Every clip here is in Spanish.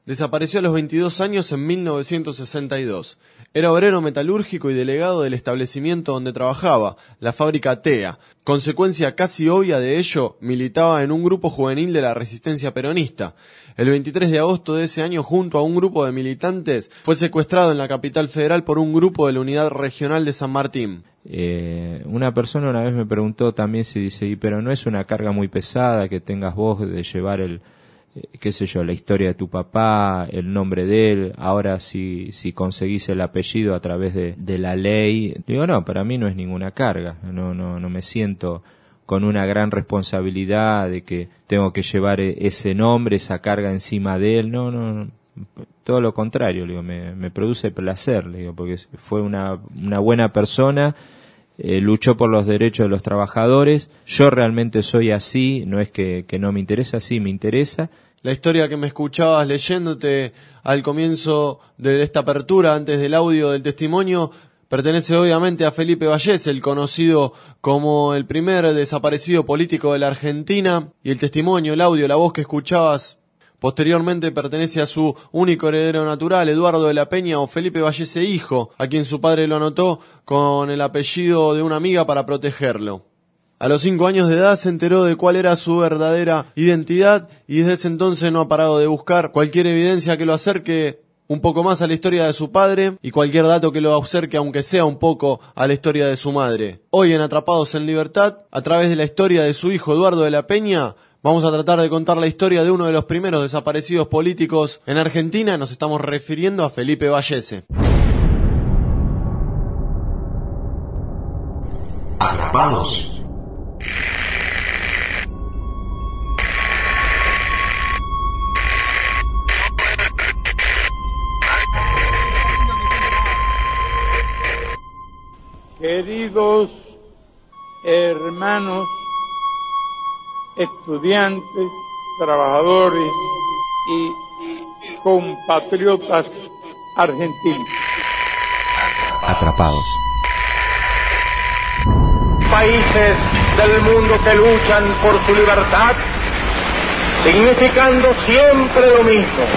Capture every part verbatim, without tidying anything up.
desapareció a los veintidós años en mil novecientos sesenta y dos. Era obrero metalúrgico y delegado del establecimiento donde trabajaba, la fábrica T E A. Consecuencia casi obvia de ello, militaba en un grupo juvenil de la resistencia peronista. El veintitrés de agosto de ese año, junto a un grupo de militantes, fue secuestrado en la capital federal por un grupo de la Unidad Regional de San Martín. Eh, una persona una vez me preguntó también si dice, ¿y pero no es una carga muy pesada que tengas vos de llevar el, eh, qué sé yo, la historia de tu papá, el nombre de él, ahora si, si conseguís el apellido a través de, de la ley? Digo, no, para mí no es ninguna carga, no, no, no me siento con una gran responsabilidad de que tengo que llevar ese nombre, esa carga encima de él, no, no, no. Todo lo contrario, digo, me, me produce placer, digo, porque fue una, una buena persona, eh, luchó por los derechos de los trabajadores. Yo realmente soy así, no es que, que no me interesa, sí me interesa. La historia que me escuchabas leyéndote al comienzo de esta apertura, antes del audio del testimonio, pertenece obviamente a Felipe Vallese, el conocido como el primer desaparecido político de la Argentina, y el testimonio, el audio, la voz que escuchabas posteriormente pertenece a su único heredero natural, Eduardo de la Peña o Felipe Vallese hijo, a quien su padre lo anotó con el apellido de una amiga para protegerlo. A los cinco años de edad se enteró de cuál era su verdadera identidad y desde ese entonces no ha parado de buscar cualquier evidencia que lo acerque un poco más a la historia de su padre y cualquier dato que lo acerque, aunque sea un poco, a la historia de su madre. Hoy en Atrapados en Libertad, a través de la historia de su hijo Eduardo de la Peña, vamos a tratar de contar la historia de uno de los primeros desaparecidos políticos en Argentina. Nos estamos refiriendo a Felipe Vallese. Atrapados. Queridos hermanos, estudiantes, trabajadores y compatriotas argentinos. Atrapados. Países del mundo que luchan por su libertad, significando siempre lo mismo.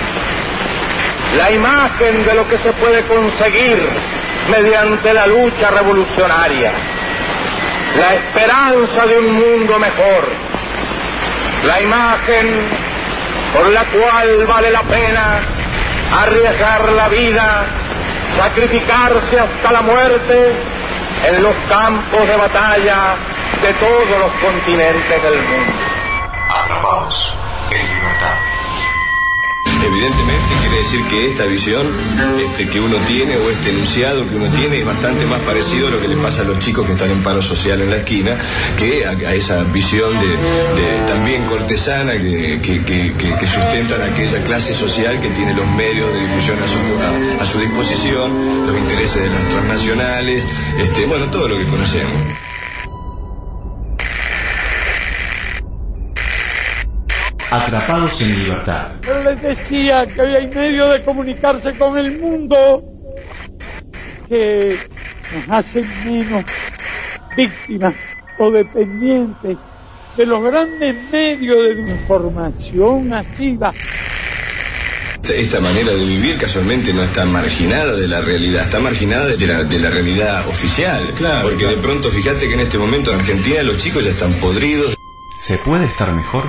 La imagen de lo que se puede conseguir mediante la lucha revolucionaria. La esperanza de un mundo mejor. La imagen por la cual vale la pena arriesgar la vida, sacrificarse hasta la muerte en los campos de batalla de todos los continentes del mundo. Atrapados en libertad. Evidentemente quiere decir que esta visión este, que uno tiene o este enunciado que uno tiene es bastante más parecido a lo que le pasa a los chicos que están en paro social en la esquina que a, a esa visión de, de también cortesana que, que, que, que sustentan aquella clase social que tiene los medios de difusión a su, a, a su disposición, los intereses de las transnacionales, este, bueno, todo lo que conocemos. Atrapados en libertad. Pero les decía que hoy hay medio de comunicarse con el mundo que nos hacen menos víctimas o dependientes de los grandes medios de información masiva. Esta manera de vivir casualmente no está marginada de la realidad, está marginada de la, de la realidad oficial. Claro, porque claro. De pronto fíjate que en este momento en Argentina los chicos ya están podridos. ¿Se puede estar mejor?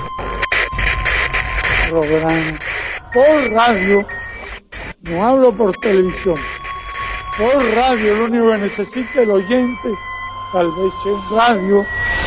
Programa por radio, no hablo por televisión, por radio, lo único que necesita el oyente, tal vez en radio.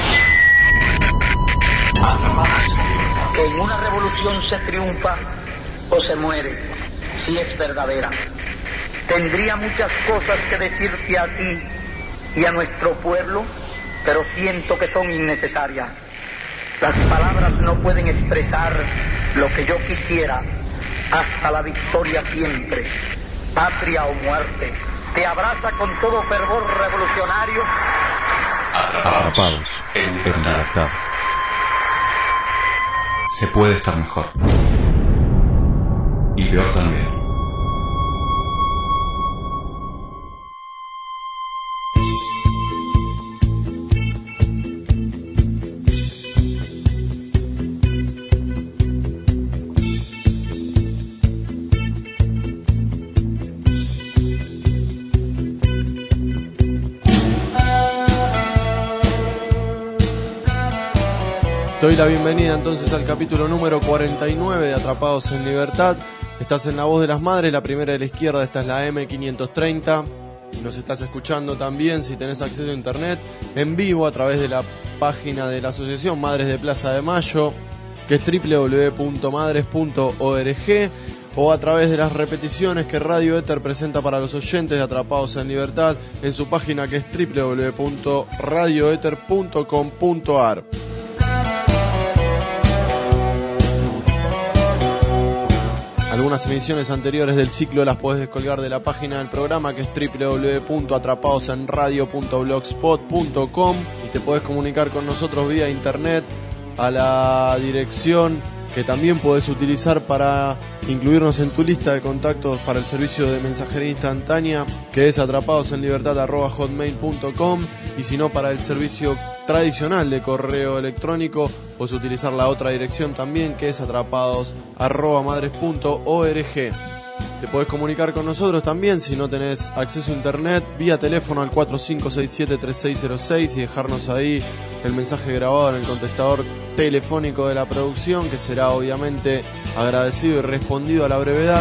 Que en una revolución se triunfa o se muere, si es verdadera. Tendría muchas cosas que decirte a ti y a nuestro pueblo, pero siento que son innecesarias. Las palabras no pueden expresar lo que yo quisiera, hasta la victoria siempre, patria o muerte. Te abraza con todo fervor revolucionario. Atrapados en libertad. Se puede estar mejor. Y peor también. Te doy la bienvenida entonces al capítulo número cuarenta y nueve de Atrapados en Libertad. Estás en La Voz de las Madres, la primera de la izquierda, esta es la eme quinientos treinta. Y nos estás escuchando también, si tenés acceso a internet, en vivo a través de la página de la Asociación Madres de Plaza de Mayo, que es doble u doble u doble u punto madres punto org, o a través de las repeticiones que Radio Éter presenta para los oyentes de Atrapados en Libertad en su página, que es doble u doble u doble u punto radio éter punto com punto a r. Algunas emisiones anteriores del ciclo las podés descolgar de la página del programa, que es doble u doble u doble u punto atrapados en radio punto blogspot punto com, y te podés comunicar con nosotros vía internet a la dirección que también podés utilizar para incluirnos en tu lista de contactos para el servicio de mensajería instantánea, que es atrapadosenlibertad arroba hotmail punto com, y si no, para el servicio tradicional de correo electrónico podés utilizar la otra dirección también, que es atrapados arroba madres punto org. Te podés comunicar con nosotros también, si no tenés acceso a internet, vía teléfono al cuatro cinco seis siete tres seis cero seis, y dejarnos ahí el mensaje grabado en el contestador telefónico de la producción, que será obviamente agradecido y respondido a la brevedad.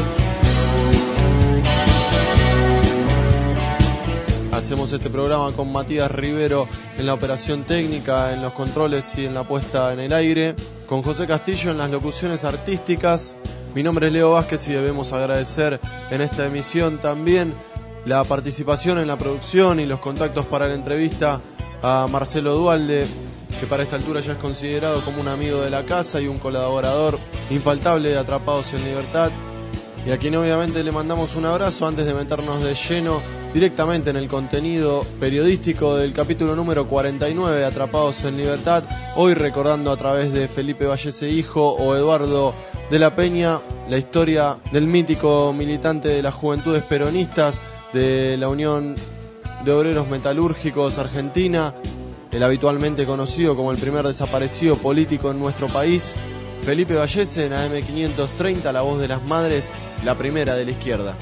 Hacemos este programa con Matías Rivero en la operación técnica, en los controles y en la puesta en el aire, con José Castillo en las locuciones artísticas. Mi nombre es Leo Vázquez y debemos agradecer en esta emisión también la participación en la producción y los contactos para la entrevista a Marcelo Dualde, que para esta altura ya es considerado como un amigo de la casa y un colaborador infaltable de Atrapados en Libertad, y a quien obviamente le mandamos un abrazo antes de meternos de lleno directamente en el contenido periodístico del capítulo número cuarenta y nueve de Atrapados en Libertad, hoy recordando a través de Felipe Vallese hijo o Eduardo de la Peña la historia del mítico militante de las Juventudes Peronistas de la Unión de Obreros Metalúrgicos Argentina, el habitualmente conocido como el primer desaparecido político en nuestro país, Felipe Vallese, en A M quinientos treinta, La Voz de las Madres, la primera de la izquierda.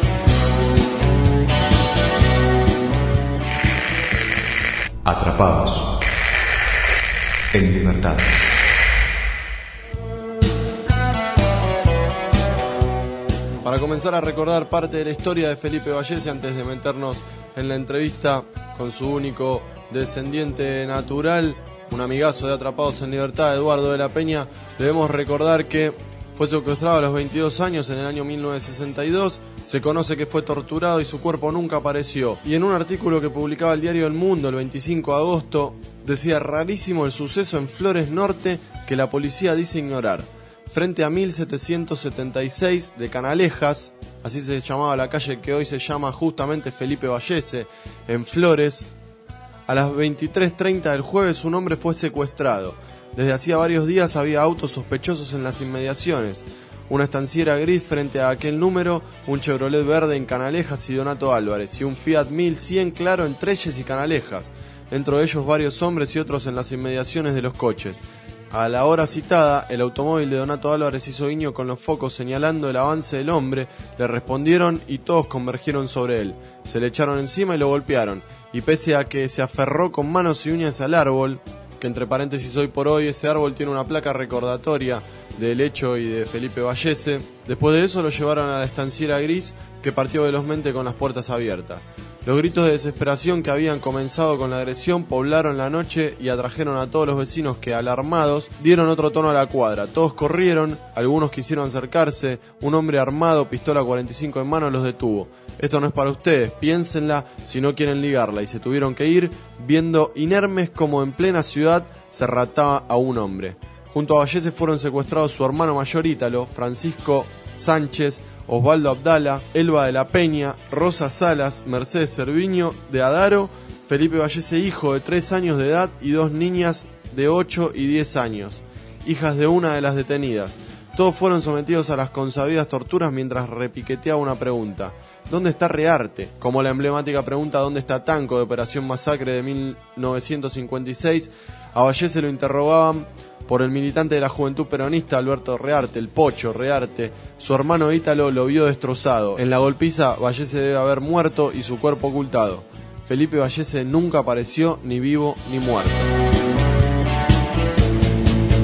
Atrapados en Libertad. Para comenzar a recordar parte de la historia de Felipe Vallese, antes de meternos en la entrevista con su único descendiente natural, un amigazo de Atrapados en Libertad, Eduardo de la Peña, debemos recordar que fue secuestrado a los veintidós años en el año mil novecientos sesenta y dos, se conoce que fue torturado y su cuerpo nunca apareció. Y en un artículo que publicaba el diario El Mundo el veinticinco de agosto, decía: rarísimo el suceso en Flores Norte que la policía dice ignorar. Frente a mil setecientos setenta y seis de Canalejas, así se llamaba la calle que hoy se llama justamente Felipe Vallese, en Flores, a las veintitrés treinta del jueves un hombre fue secuestrado. Desde hacía varios días había autos sospechosos en las inmediaciones. Una estanciera gris frente a aquel número, un Chevrolet verde en Canalejas y Donato Álvarez, y un Fiat mil cien claro en Trelles y Canalejas. Dentro de ellos varios hombres y otros en las inmediaciones de los coches. A la hora citada, el automóvil de Donato Álvarez hizo guiño con los focos señalando el avance del hombre, le respondieron y todos convergieron sobre él. Se le echaron encima y lo golpearon, y pese a que se aferró con manos y uñas al árbol, que entre paréntesis hoy por hoy ese árbol tiene una placa recordatoria del hecho y de Felipe Vallese, después de eso lo llevaron a la estanciera gris, que partió velozmente con las puertas abiertas. Los gritos de desesperación que habían comenzado con la agresión poblaron la noche y atrajeron a todos los vecinos que, alarmados, dieron otro tono a la cuadra. Todos corrieron, algunos quisieron acercarse, un hombre armado, pistola cuarenta y cinco en mano, los detuvo. Esto no es para ustedes, piénsenla si no quieren ligarla, y se tuvieron que ir, viendo inermes como en plena ciudad se raptaba a un hombre. Junto a Vallese fueron secuestrados su hermano mayor Ítalo, Francisco Sánchez, Osvaldo Abdala, Elba de la Peña, Rosa Salas, Mercedes Cerviño de Adaro, Felipe Vallese hijo de tres años de edad y dos niñas de ocho y diez años, hijas de una de las detenidas. Todos fueron sometidos a las consabidas torturas mientras repiqueteaba una pregunta: ¿dónde está Rearte? Como la emblemática pregunta ¿dónde está Tanco? De Operación Masacre de mil novecientos cincuenta y seis, a Vallese lo interrogaban por el militante de la Juventud Peronista Alberto Rearte, el Pocho Rearte. Su hermano Ítalo lo vio destrozado. En la golpiza, Vallese debe haber muerto y su cuerpo ocultado. Felipe Vallese nunca apareció ni vivo ni muerto.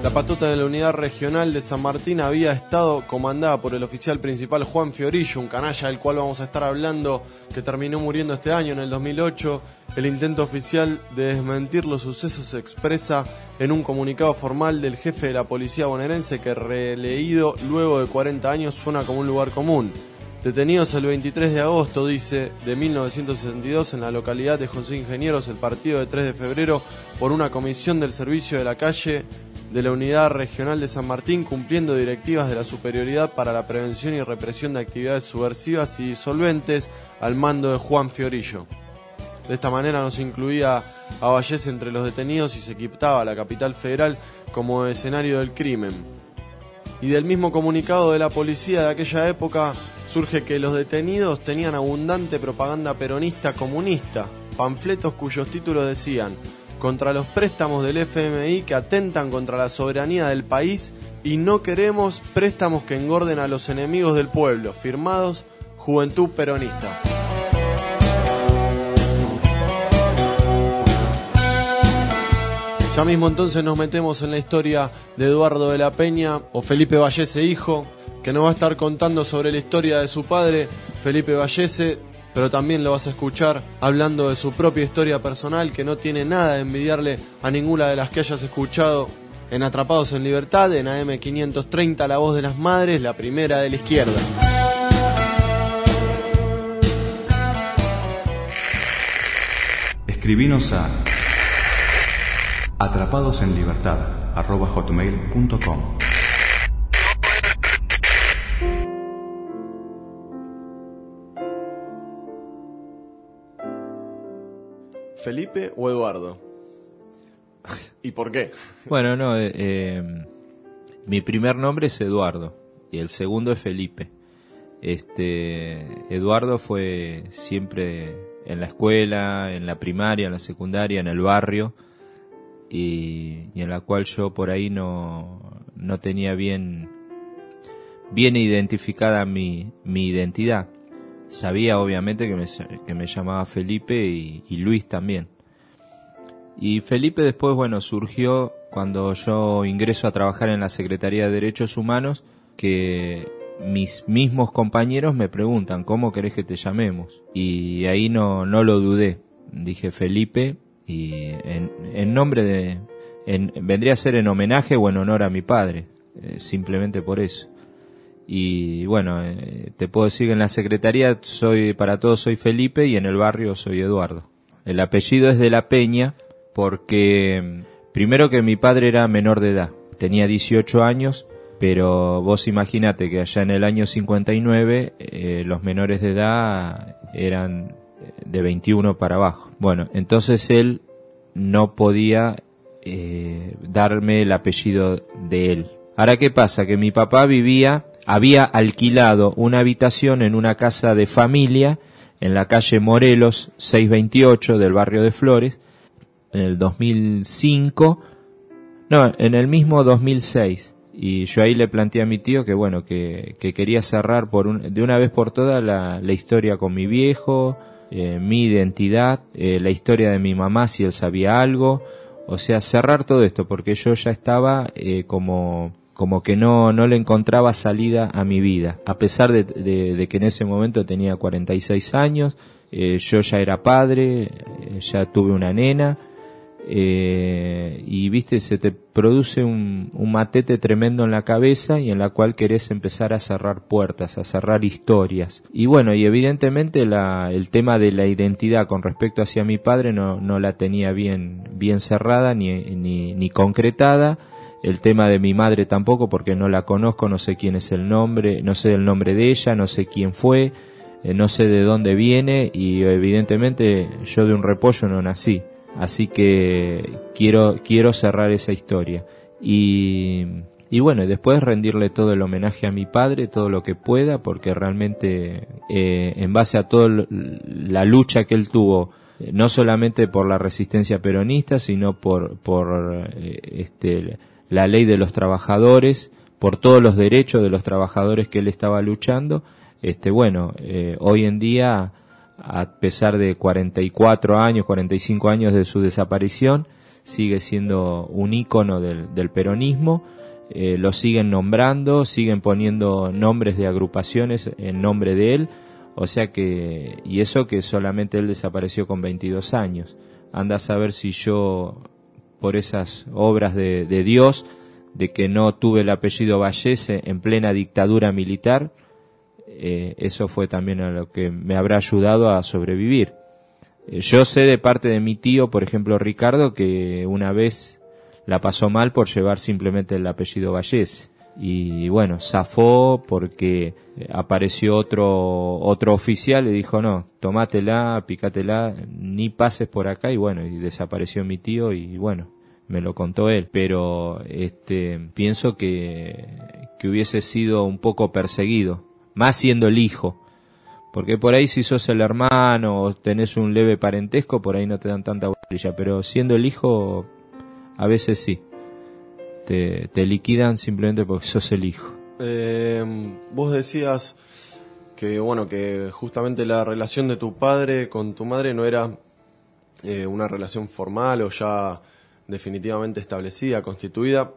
La patota de la unidad regional de San Martín había estado comandada por el oficial principal Juan Fiorillo, un canalla del cual vamos a estar hablando, que terminó muriendo este año, en el dos mil ocho. El intento oficial de desmentir los sucesos se expresa en un comunicado formal del jefe de la policía bonaerense que, releído luego de cuarenta años, suena como un lugar común. Detenidos el veintitrés de agosto, dice, de mil novecientos sesenta y dos en la localidad de José Ingenieros, el partido de tres de febrero, por una comisión del servicio de la calle de la Unidad Regional de San Martín, cumpliendo directivas de la Superioridad para la Prevención y Represión de Actividades Subversivas y Disolventes al mando de Juan Fiorillo. De esta manera no se incluía a Vallés entre los detenidos y se equipaba a la capital federal como escenario del crimen. Y del mismo comunicado de la policía de aquella época surge que los detenidos tenían abundante propaganda peronista comunista, panfletos cuyos títulos decían: contra los préstamos del F M I que atentan contra la soberanía del país y no queremos préstamos que engorden a los enemigos del pueblo, firmados Juventud Peronista. Ya mismo entonces nos metemos en la historia de Eduardo de la Peña, o Felipe Vallese hijo, que nos va a estar contando sobre la historia de su padre, Felipe Vallese, pero también lo vas a escuchar hablando de su propia historia personal, que no tiene nada de envidiarle a ninguna de las que hayas escuchado en Atrapados en Libertad, en A M quinientos treinta, La Voz de las Madres, la primera de la izquierda. Escribinos a atrapadosenlibertad arroba hotmail punto com. ¿Felipe o Eduardo? ¿Y por qué? Bueno, no, eh, eh, mi primer nombre es Eduardo y el segundo es Felipe. Este, Eduardo fue siempre en la escuela, en la primaria, en la secundaria, en el barrio, y, y en la cual yo por ahí no, no tenía bien, bien identificada mi, mi identidad. Sabía obviamente que me, que me llamaba Felipe y, y Luis también. Y Felipe después, bueno, surgió cuando yo ingreso a trabajar en la Secretaría de Derechos Humanos, que mis mismos compañeros me preguntan, ¿cómo querés que te llamemos? Y ahí no, no lo dudé. Dije Felipe, y en, en nombre de... En, vendría a ser en homenaje o en honor a mi padre, eh, simplemente por eso. Y bueno, eh, te puedo decir que en la Secretaría soy, para todos soy Felipe, y en el barrio soy Eduardo. El apellido es de la Peña porque, primero, que mi padre era menor de edad, tenía dieciocho años, pero vos imaginate que allá en el año cincuenta y nueve eh, los menores de edad eran de veintiuno para abajo. Bueno, entonces él no podía eh, darme el apellido de él. Ahora, ¿qué pasa? Que mi papá vivía, había alquilado una habitación en una casa de familia en la calle Morelos seiscientos veintiocho del barrio de Flores en el dos mil cinco, no, en el mismo dos mil seis. Y yo ahí le planteé a mi tío que bueno, que, que quería cerrar por un, de una vez por todas la, la historia con mi viejo, eh, mi identidad, eh, la historia de mi mamá si él sabía algo, o sea, cerrar todo esto, porque yo ya estaba eh, como, como que no, no le encontraba salida a mi vida, a pesar de, de, de que en ese momento tenía cuarenta y seis años, eh, yo ya era padre, eh, ya tuve una nena. Eh, y viste, se te produce un, un matete tremendo en la cabeza y en la cual querés empezar a cerrar puertas, a cerrar historias. Y bueno, y evidentemente la, el tema de la identidad con respecto hacia mi padre no, no la tenía bien, bien cerrada ni, ni, ni concretada. El tema de mi madre tampoco, porque no la conozco, no sé quién es el nombre, no sé el nombre de ella, no sé quién fue, eh, no sé de dónde viene, y evidentemente yo de un repollo no nací. Así que quiero quiero cerrar esa historia. Y, y bueno, y después rendirle todo el homenaje a mi padre, todo lo que pueda, porque realmente eh, en base a toda la lucha que él tuvo, no solamente por la resistencia peronista, sino por, por eh, este, la ley de los trabajadores, por todos los derechos de los trabajadores que él estaba luchando, este bueno, eh, hoy en día, a pesar de cuarenta y cuatro años, cuarenta y cinco años de su desaparición, sigue siendo un ícono del, del peronismo. Eh, lo siguen nombrando, siguen poniendo nombres de agrupaciones en nombre de él, o sea que, y eso que solamente él desapareció con veintidós años. Anda a saber si yo, por esas obras de, de Dios, de que no tuve el apellido Vallese en plena dictadura militar, eh, eso fue también a lo que me habrá ayudado a sobrevivir. Eh, yo sé de parte de mi tío, por ejemplo Ricardo, que una vez la pasó mal por llevar simplemente el apellido Vallese. Y bueno, zafó porque apareció otro otro oficial y dijo, no, tomátela, picátela, ni pases por acá, y bueno, y desapareció mi tío y bueno, me lo contó él. Pero este pienso que, que hubiese sido un poco perseguido, más siendo el hijo, porque por ahí si sos el hermano o tenés un leve parentesco, por ahí no te dan tanta bolilla, pero siendo el hijo, a veces sí. Te, te liquidan simplemente porque sos el hijo. Eh, vos decías que bueno que justamente la relación de tu padre con tu madre no era eh, una relación formal o ya definitivamente establecida, constituida,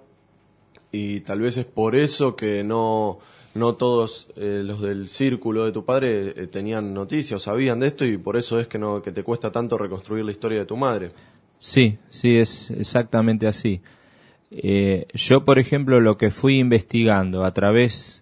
y tal vez es por eso que no no todos eh, los del círculo de tu padre eh, tenían noticias o sabían de esto, y por eso es que no que te cuesta tanto reconstruir la historia de tu madre. Sí, sí, es exactamente así. Eh, yo, por ejemplo, lo que fui investigando a través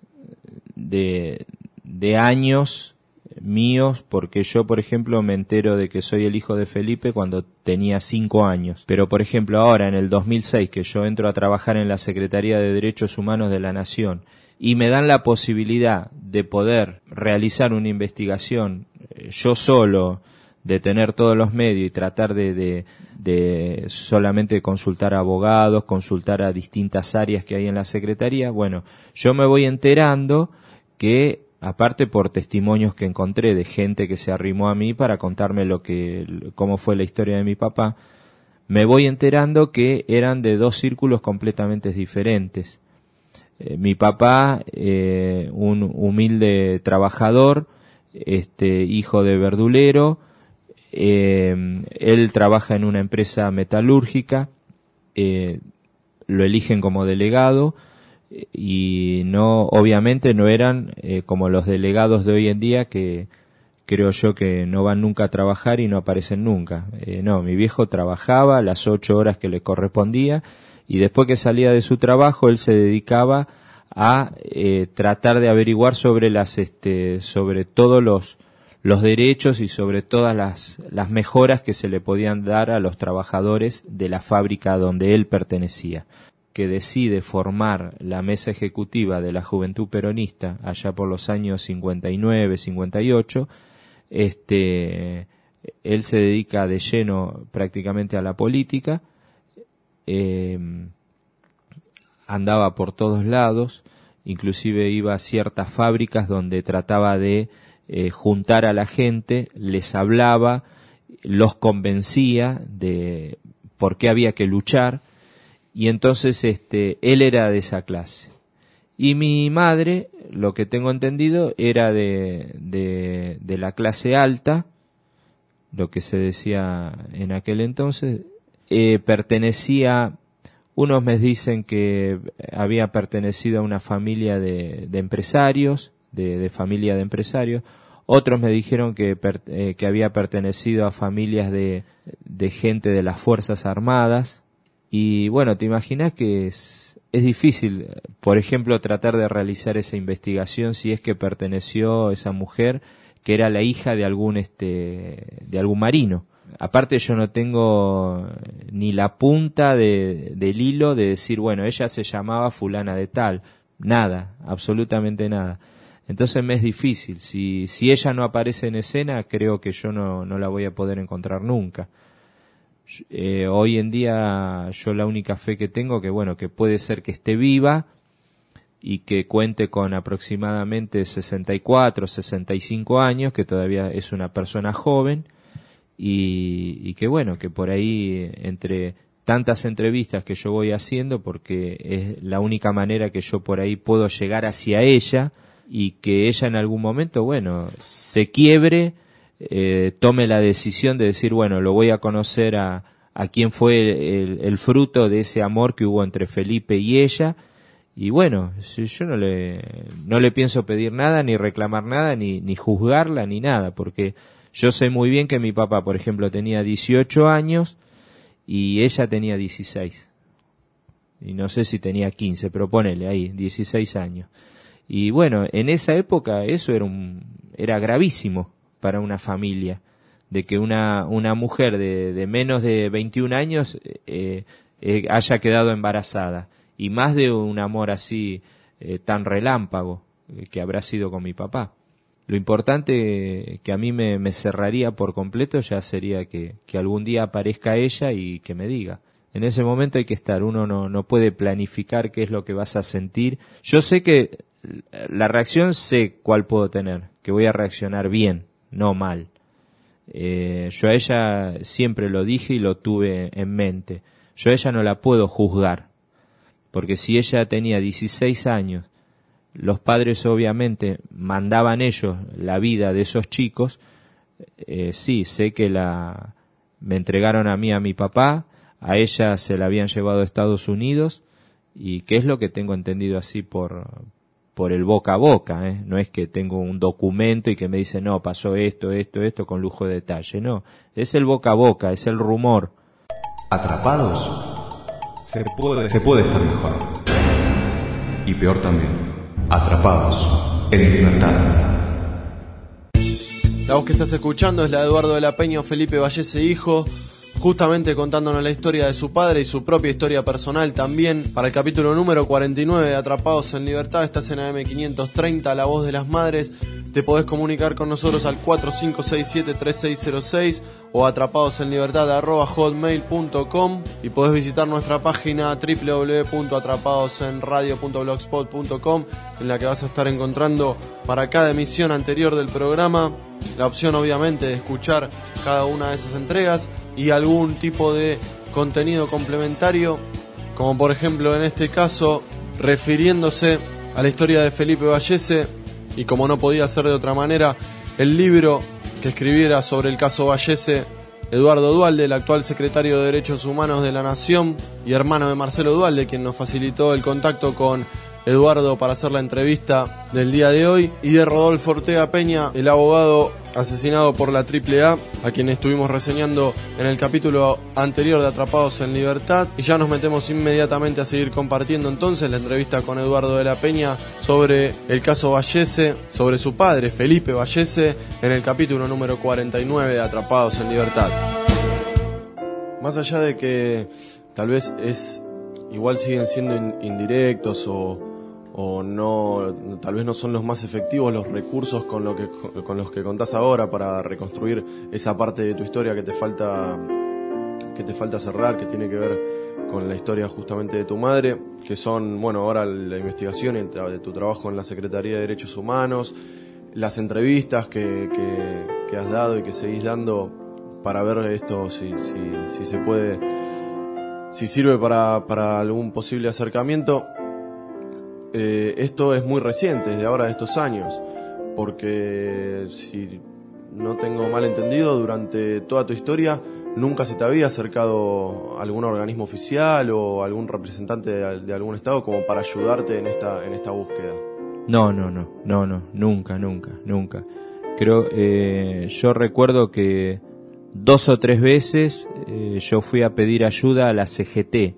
de, de años míos, porque yo, por ejemplo, me entero de que soy el hijo de Felipe cuando tenía cinco años. Pero, por ejemplo, ahora, en el dos mil seis, que yo entro a trabajar en la Secretaría de Derechos Humanos de la Nación y me dan la posibilidad de poder realizar una investigación eh, yo solo, de tener todos los medios y tratar de, de, de solamente consultar a abogados, consultar a distintas áreas que hay en la Secretaría, bueno, yo me voy enterando que, aparte por testimonios que encontré de gente que se arrimó a mí para contarme lo que, cómo fue la historia de mi papá, me voy enterando que eran de dos círculos completamente diferentes. Eh, mi papá, eh, un humilde trabajador, este, hijo de verdulero, Eh, él trabaja en una empresa metalúrgica, eh, lo eligen como delegado y no, obviamente no eran eh, como los delegados de hoy en día, que creo yo que no van nunca a trabajar y no aparecen nunca. Eh, no, mi viejo trabajaba las ocho horas que le correspondía y después que salía de su trabajo él se dedicaba a eh, tratar de averiguar sobre las, este, sobre todos los los derechos y sobre todas las, las mejoras que se le podían dar a los trabajadores de la fábrica donde él pertenecía. Que decide formar la mesa ejecutiva de la Juventud Peronista allá por los años cincuenta y nueve, cincuenta y ocho, este, él se dedica de lleno prácticamente a la política, eh, andaba por todos lados, inclusive iba a ciertas fábricas donde trataba de Eh, juntar a la gente, les hablaba, los convencía de por qué había que luchar, y entonces este él era de esa clase. Y mi madre, lo que tengo entendido, era de, de, de la clase alta, lo que se decía en aquel entonces, eh, pertenecía, unos me dicen que había pertenecido a una familia de, de empresarios, De, de familia de empresarios, otros me dijeron que, per, eh, que había pertenecido a familias de, de gente de las Fuerzas Armadas, y bueno, te imaginas que es, es difícil, por ejemplo, tratar de realizar esa investigación si es que perteneció esa mujer, que era la hija de algún, este, de algún marino. Aparte yo no tengo ni la punta de, del hilo de decir, bueno, ella se llamaba fulana de tal, nada, absolutamente nada. Entonces me es difícil. Si, si ella no aparece en escena, creo que yo no, no la voy a poder encontrar nunca. Eh, hoy en día yo la única fe que tengo, que bueno, que puede ser que esté viva y que cuente con aproximadamente sesenta y cuatro, sesenta y cinco años, que todavía es una persona joven, y, y que bueno, que por ahí, entre tantas entrevistas que yo voy haciendo, porque es la única manera que yo por ahí puedo llegar hacia ella, y que ella en algún momento, bueno, se quiebre, eh, tome la decisión de decir, bueno, lo voy a conocer a, a quién fue el, el fruto de ese amor que hubo entre Felipe y ella. Y bueno, yo no le, no le pienso pedir nada, ni reclamar nada, ni, ni juzgarla, ni nada, porque yo sé muy bien que mi papá, por ejemplo, tenía dieciocho años y ella tenía dieciséis. Y no sé si tenía quince, pero ponele ahí, dieciséis años. Y bueno, en esa época eso era un, era gravísimo para una familia, de que una, una mujer de, de menos de veintiún años eh, eh, haya quedado embarazada. Y más de un amor así eh, tan relámpago eh, que habrá sido con mi papá. Lo importante que a mí me, me cerraría por completo ya sería que, que algún día aparezca ella y que me diga. En ese momento hay que estar, uno no, no puede planificar qué es lo que vas a sentir. Yo sé que la reacción sé cuál puedo tener, que voy a reaccionar bien, no mal. Eh, yo a ella siempre lo dije y lo tuve en mente. Yo a ella no la puedo juzgar. Porque si ella tenía dieciséis años, los padres obviamente mandaban ellos la vida de esos chicos, eh, sí, sé que la me entregaron a mí, a mi papá, a ella se la habían llevado a Estados Unidos, y que es lo que tengo entendido así por, por el boca a boca, ¿eh? No es que tengo un documento y que me dice, no, pasó esto, esto, esto, con lujo de detalle, no, es el boca a boca, es el rumor. Atrapados. Se puede, se puede estar mejor. Y peor también. Atrapados en libertad. La voz que estás escuchando es la de Eduardo de la Peña, Felipe Vallese hijo, justamente contándonos la historia de su padre y su propia historia personal también. Para el capítulo número cuarenta y nueve de Atrapados en Libertad, estás en A M quinientos treinta, La Voz de las Madres. Te podés comunicar con nosotros al cuatro cinco seis siete tres seis cero seis o atrapadosenlibertad arroba hotmail punto com, y podés visitar nuestra página doble u doble u doble u punto atrapadosenradio punto blogspot punto com, en la que vas a estar encontrando para cada emisión anterior del programa la opción obviamente de escuchar cada una de esas entregas y algún tipo de contenido complementario, como por ejemplo en este caso refiriéndose a la historia de Felipe Vallese. Y como no podía ser de otra manera, el libro que escribiera sobre el caso Vallese Eduardo Duhalde, el actual secretario de Derechos Humanos de la Nación y hermano de Marcelo Duhalde, quien nos facilitó el contacto con Eduardo para hacer la entrevista del día de hoy, y de Rodolfo Ortega Peña, el abogado asesinado por la triple A, a quien estuvimos reseñando en el capítulo anterior de Atrapados en Libertad. Y ya nos metemos inmediatamente a seguir compartiendo entonces la entrevista con Eduardo de la Peña sobre el caso Vallese, sobre su padre Felipe Vallese, en el capítulo número cuarenta y nueve de Atrapados en Libertad. Más allá de que tal vez es igual siguen siendo in- indirectos o o no, tal vez no son los más efectivos los recursos con lo que con los que contás ahora para reconstruir esa parte de tu historia que te falta que te falta cerrar, que tiene que ver con la historia justamente de tu madre, que son, bueno, ahora la investigación de tu trabajo en la Secretaría de Derechos Humanos, las entrevistas que, que, que has dado y que seguís dando para ver esto si, si, si se puede, si sirve para, para algún posible acercamiento. Eh, esto es muy reciente, de ahora de estos años, porque si no tengo mal entendido, durante toda tu historia nunca se te había acercado algún organismo oficial o algún representante de, de algún estado como para ayudarte en esta en esta búsqueda. No, no, no, no, no, nunca, nunca, nunca. Creo, eh, yo recuerdo que dos o tres veces eh, yo fui a pedir ayuda a la C G T,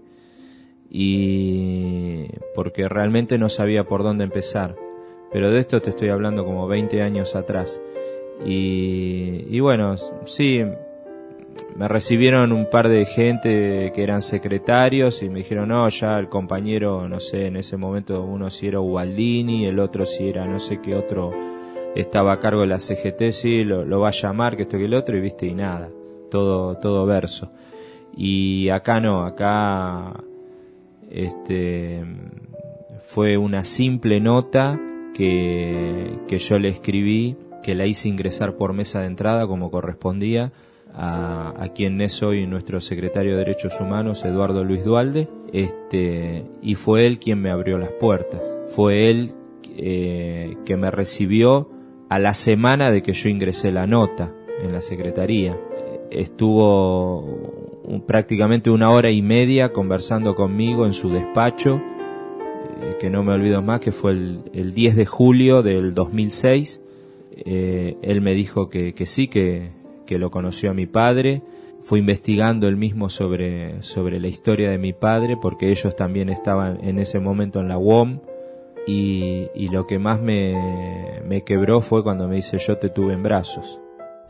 y porque realmente no sabía por dónde empezar, pero de esto te estoy hablando como veinte años atrás, y, y bueno, sí, me recibieron un par de gente que eran secretarios y me dijeron, no, ya el compañero, no sé, en ese momento uno si era Ubaldini, el otro si era no sé qué otro, estaba a cargo de la C G T, sí, lo, lo va a llamar, que esto que el otro, y viste, y nada, todo, todo verso. Y acá no, acá este fue una simple nota que, que yo le escribí, que la hice ingresar por mesa de entrada como correspondía a, a quien es hoy nuestro secretario de Derechos Humanos, Eduardo Luis Duhalde, este, y fue él quien me abrió las puertas, fue él eh, que me recibió a la semana de que yo ingresé la nota en la secretaría. Estuvo un, prácticamente una hora y media conversando conmigo en su despacho, eh, que no me olvido más, que fue el, el diez de julio del dos mil seis. Eh, él me dijo que, que sí, que, que lo conoció a mi padre. Fui investigando él mismo sobre, sobre la historia de mi padre, porque ellos también estaban en ese momento en la U O M, y, y lo que más me, me quebró fue cuando me dice: yo te tuve en brazos.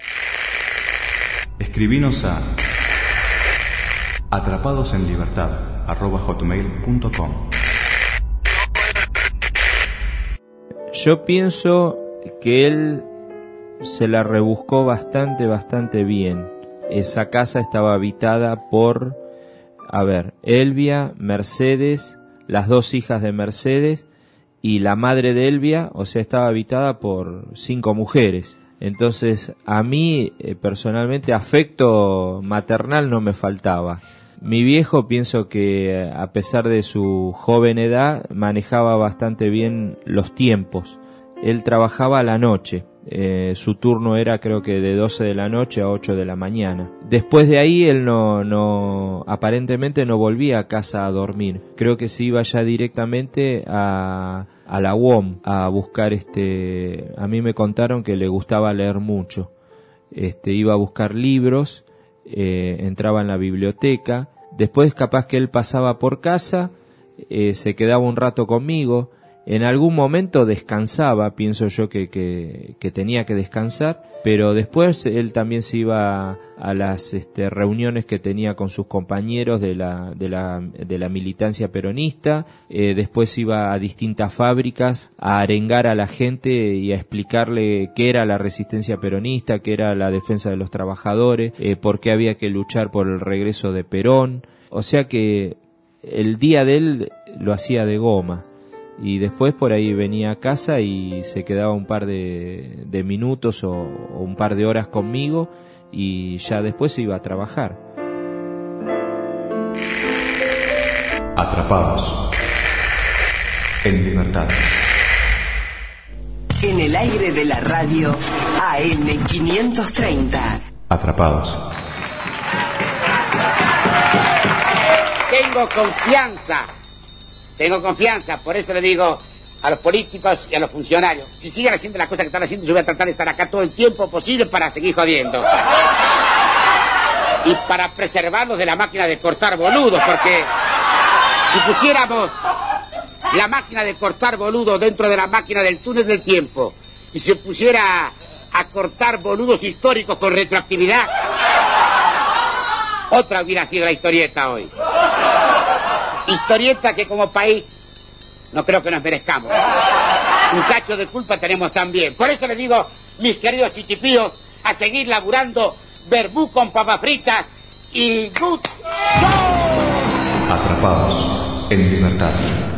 Escribinos a atrapadosenlibertad arroba hotmail punto com. Yo pienso que él se la rebuscó bastante, bastante bien. Esa casa estaba habitada por, a ver, Elvia, Mercedes, las dos hijas de Mercedes y la madre de Elvia, o sea, estaba habitada por cinco mujeres. Entonces, a mí, eh, personalmente, afecto maternal no me faltaba. Mi viejo, pienso que, a pesar de su joven edad, manejaba bastante bien los tiempos. Él trabajaba a la noche. Eh, su turno era, creo que de doce de la noche a ocho de la mañana. Después de ahí él no, no, aparentemente no volvía a casa a dormir. Creo que se iba ya directamente a, a la U O M a buscar este, a mí me contaron que le gustaba leer mucho. Este, iba a buscar libros, eh, entraba en la biblioteca. Después capaz que él pasaba por casa, eh, se quedaba un rato conmigo. En algún momento descansaba, pienso yo que, que, que tenía que descansar, pero después él también se iba a las este, reuniones que tenía con sus compañeros de la, de la, de la militancia peronista, eh, después iba a distintas fábricas a arengar a la gente y a explicarle qué era la resistencia peronista, qué era la defensa de los trabajadores, eh, por qué había que luchar por el regreso de Perón. O sea que el día de él lo hacía de goma. Y después por ahí venía a casa y se quedaba un par de, de minutos o, o un par de horas conmigo, y ya después se iba a trabajar. Atrapados en libertad. En el aire de la radio A M quinientos treinta. Atrapados. Tengo confianza. Tengo confianza, por eso le digo a los políticos y a los funcionarios: si siguen haciendo las cosas que están haciendo, yo voy a tratar de estar acá todo el tiempo posible para seguir jodiendo. Y para preservarlos de la máquina de cortar boludos, porque si pusiéramos la máquina de cortar boludos dentro de la máquina del túnel del tiempo y se pusiera a cortar boludos históricos con retroactividad, otra hubiera sido la historieta hoy. Historieta que como país no creo que nos merezcamos. Un cacho de culpa tenemos también. Por eso les digo, mis queridos chichipíos, a seguir laburando verbú con papas fritas y good show. Atrapados en libertad.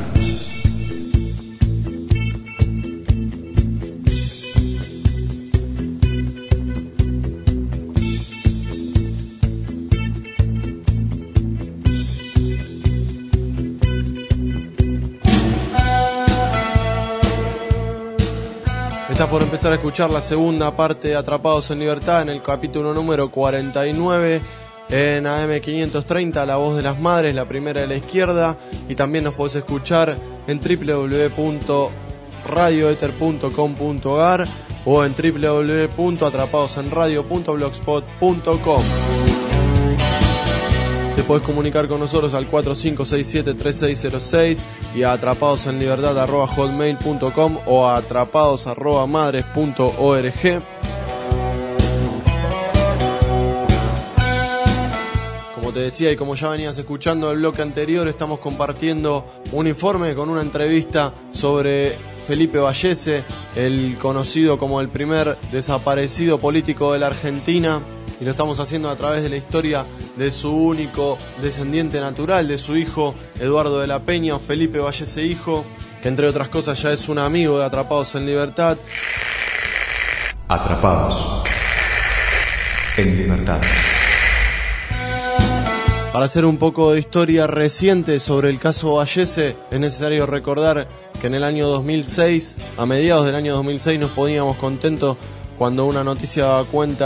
Está por empezar a escuchar la segunda parte de Atrapados en Libertad, en el capítulo número cuarenta y nueve, en A M quinientos treinta, La Voz de las Madres, la primera de la izquierda, y también nos podés escuchar en doble u doble u doble u punto radio ether punto com punto a r o en doble u doble u doble u punto atrapadosenradio punto blogspot punto com. Te podés comunicar con nosotros al cuatro cinco seis siete tres seis cero seis y a atrapadosenlibertad arroba hotmail punto com o a atrapados arroba madres punto org. Como te decía y como ya venías escuchando el bloque anterior, estamos compartiendo un informe con una entrevista sobre Felipe Vallese, el conocido como el primer desaparecido político de la Argentina, y lo estamos haciendo a través de la historia de su único descendiente natural, de su hijo Eduardo de la Peña, Felipe Vallese hijo, que entre otras cosas ya es un amigo de Atrapados en Libertad. Atrapados en libertad. Para hacer un poco de historia reciente sobre el caso Vallese, es necesario recordar que en el año dos mil seis, a mediados del año dos mil seis, nos poníamos contentos cuando una noticia daba cuenta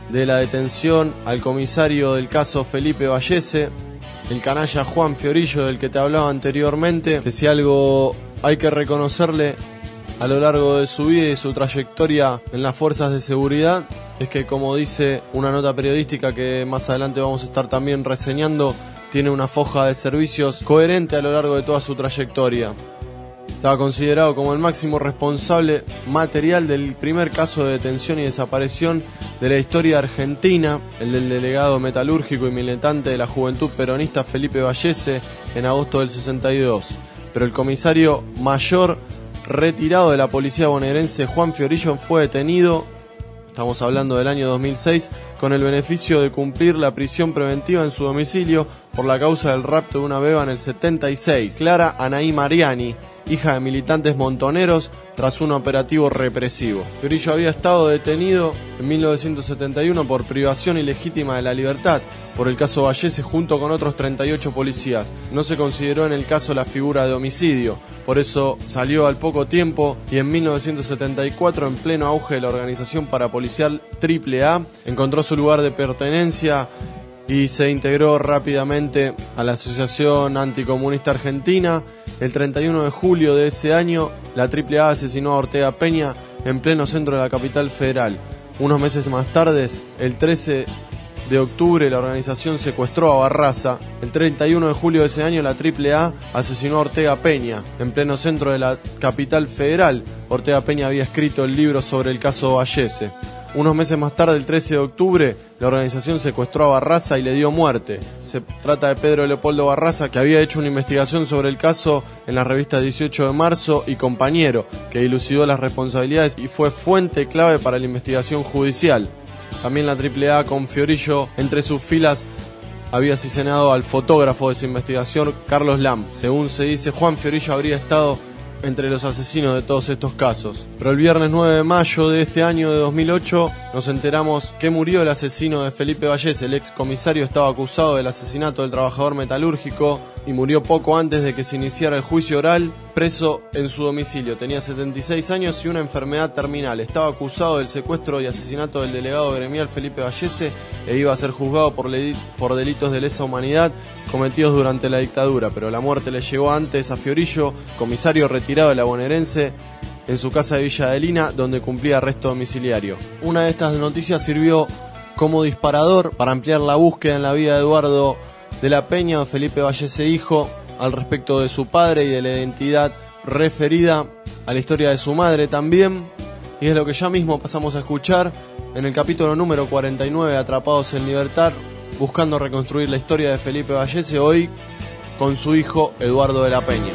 de la detención al comisario del caso Felipe Vallese, el canalla Juan Fiorillo del que te hablaba anteriormente, que si algo hay que reconocerle a lo largo de su vida y su trayectoria en las fuerzas de seguridad, es que, como dice una nota periodística que más adelante vamos a estar también reseñando, tiene una foja de servicios coherente a lo largo de toda su trayectoria. Estaba considerado como el máximo responsable material del primer caso de detención y desaparición de la historia argentina, el del delegado metalúrgico y militante de la Juventud Peronista Felipe Vallese en agosto del sesenta y dos. Pero el comisario mayor retirado de la policía bonaerense Juan Fiorillo fue detenido, estamos hablando del año dos mil seis, con el beneficio de cumplir la prisión preventiva en su domicilio por la causa del rapto de una beba en el setenta y seis. Clara Anaí Mariani, hija de militantes montoneros, tras un operativo represivo. Fiorillo había estado detenido en mil novecientos setenta y uno por privación ilegítima de la libertad por el caso Vallese junto con otros treinta y ocho policías. No se consideró en el caso la figura de homicidio, por eso salió al poco tiempo y en mil novecientos setenta y cuatro, en pleno auge de la organización parapolicial Triple A, encontró su lugar de pertenencia y se integró rápidamente a la Asociación Anticomunista Argentina. El treinta y uno de julio de ese año, la Triple A asesinó a Ortega Peña en pleno centro de la capital federal. Unos meses más tarde, el trece de octubre, la organización secuestró a Barraza. El treinta y uno de julio de ese año, la Triple A asesinó a Ortega Peña en pleno centro de la capital federal. Ortega Peña había escrito el libro sobre el caso Vallese. Unos meses más tarde, el trece de octubre, la organización secuestró a Barraza y le dio muerte. Se trata de Pedro Leopoldo Barraza, que había hecho una investigación sobre el caso en la revista dieciocho de marzo y Compañero, que dilucidó las responsabilidades y fue fuente clave para la investigación judicial. También la Triple A, con Fiorillo entre sus filas, había asesinado al fotógrafo de esa investigación, Carlos Lam. Según se dice, Juan Fiorillo habría estado entre los asesinos de todos estos casos. Pero el viernes nueve de mayo de este año de dos mil ocho nos enteramos que murió el asesino de Felipe Vallese. El ex comisario estaba acusado del asesinato del trabajador metalúrgico y murió poco antes de que se iniciara el juicio oral, preso en su domicilio. Tenía setenta y seis años y una enfermedad terminal. Estaba acusado del secuestro y asesinato del delegado gremial Felipe Vallese e iba a ser juzgado por, le- por delitos de lesa humanidad cometidos durante la dictadura, pero la muerte le llegó antes a Fiorillo, comisario retirado de la bonaerense, en su casa de Villa Adelina, donde cumplía arresto domiciliario. Una de estas noticias sirvió como disparador para ampliar la búsqueda en la vida de Eduardo de la Peña o Felipe Vallese hijo, al respecto de su padre y de la identidad referida a la historia de su madre también, y es lo que ya mismo pasamos a escuchar en el capítulo número cuarenta y nueve, Atrapados en Libertad, buscando reconstruir la historia de Felipe Vallese, hoy con su hijo Eduardo de la Peña.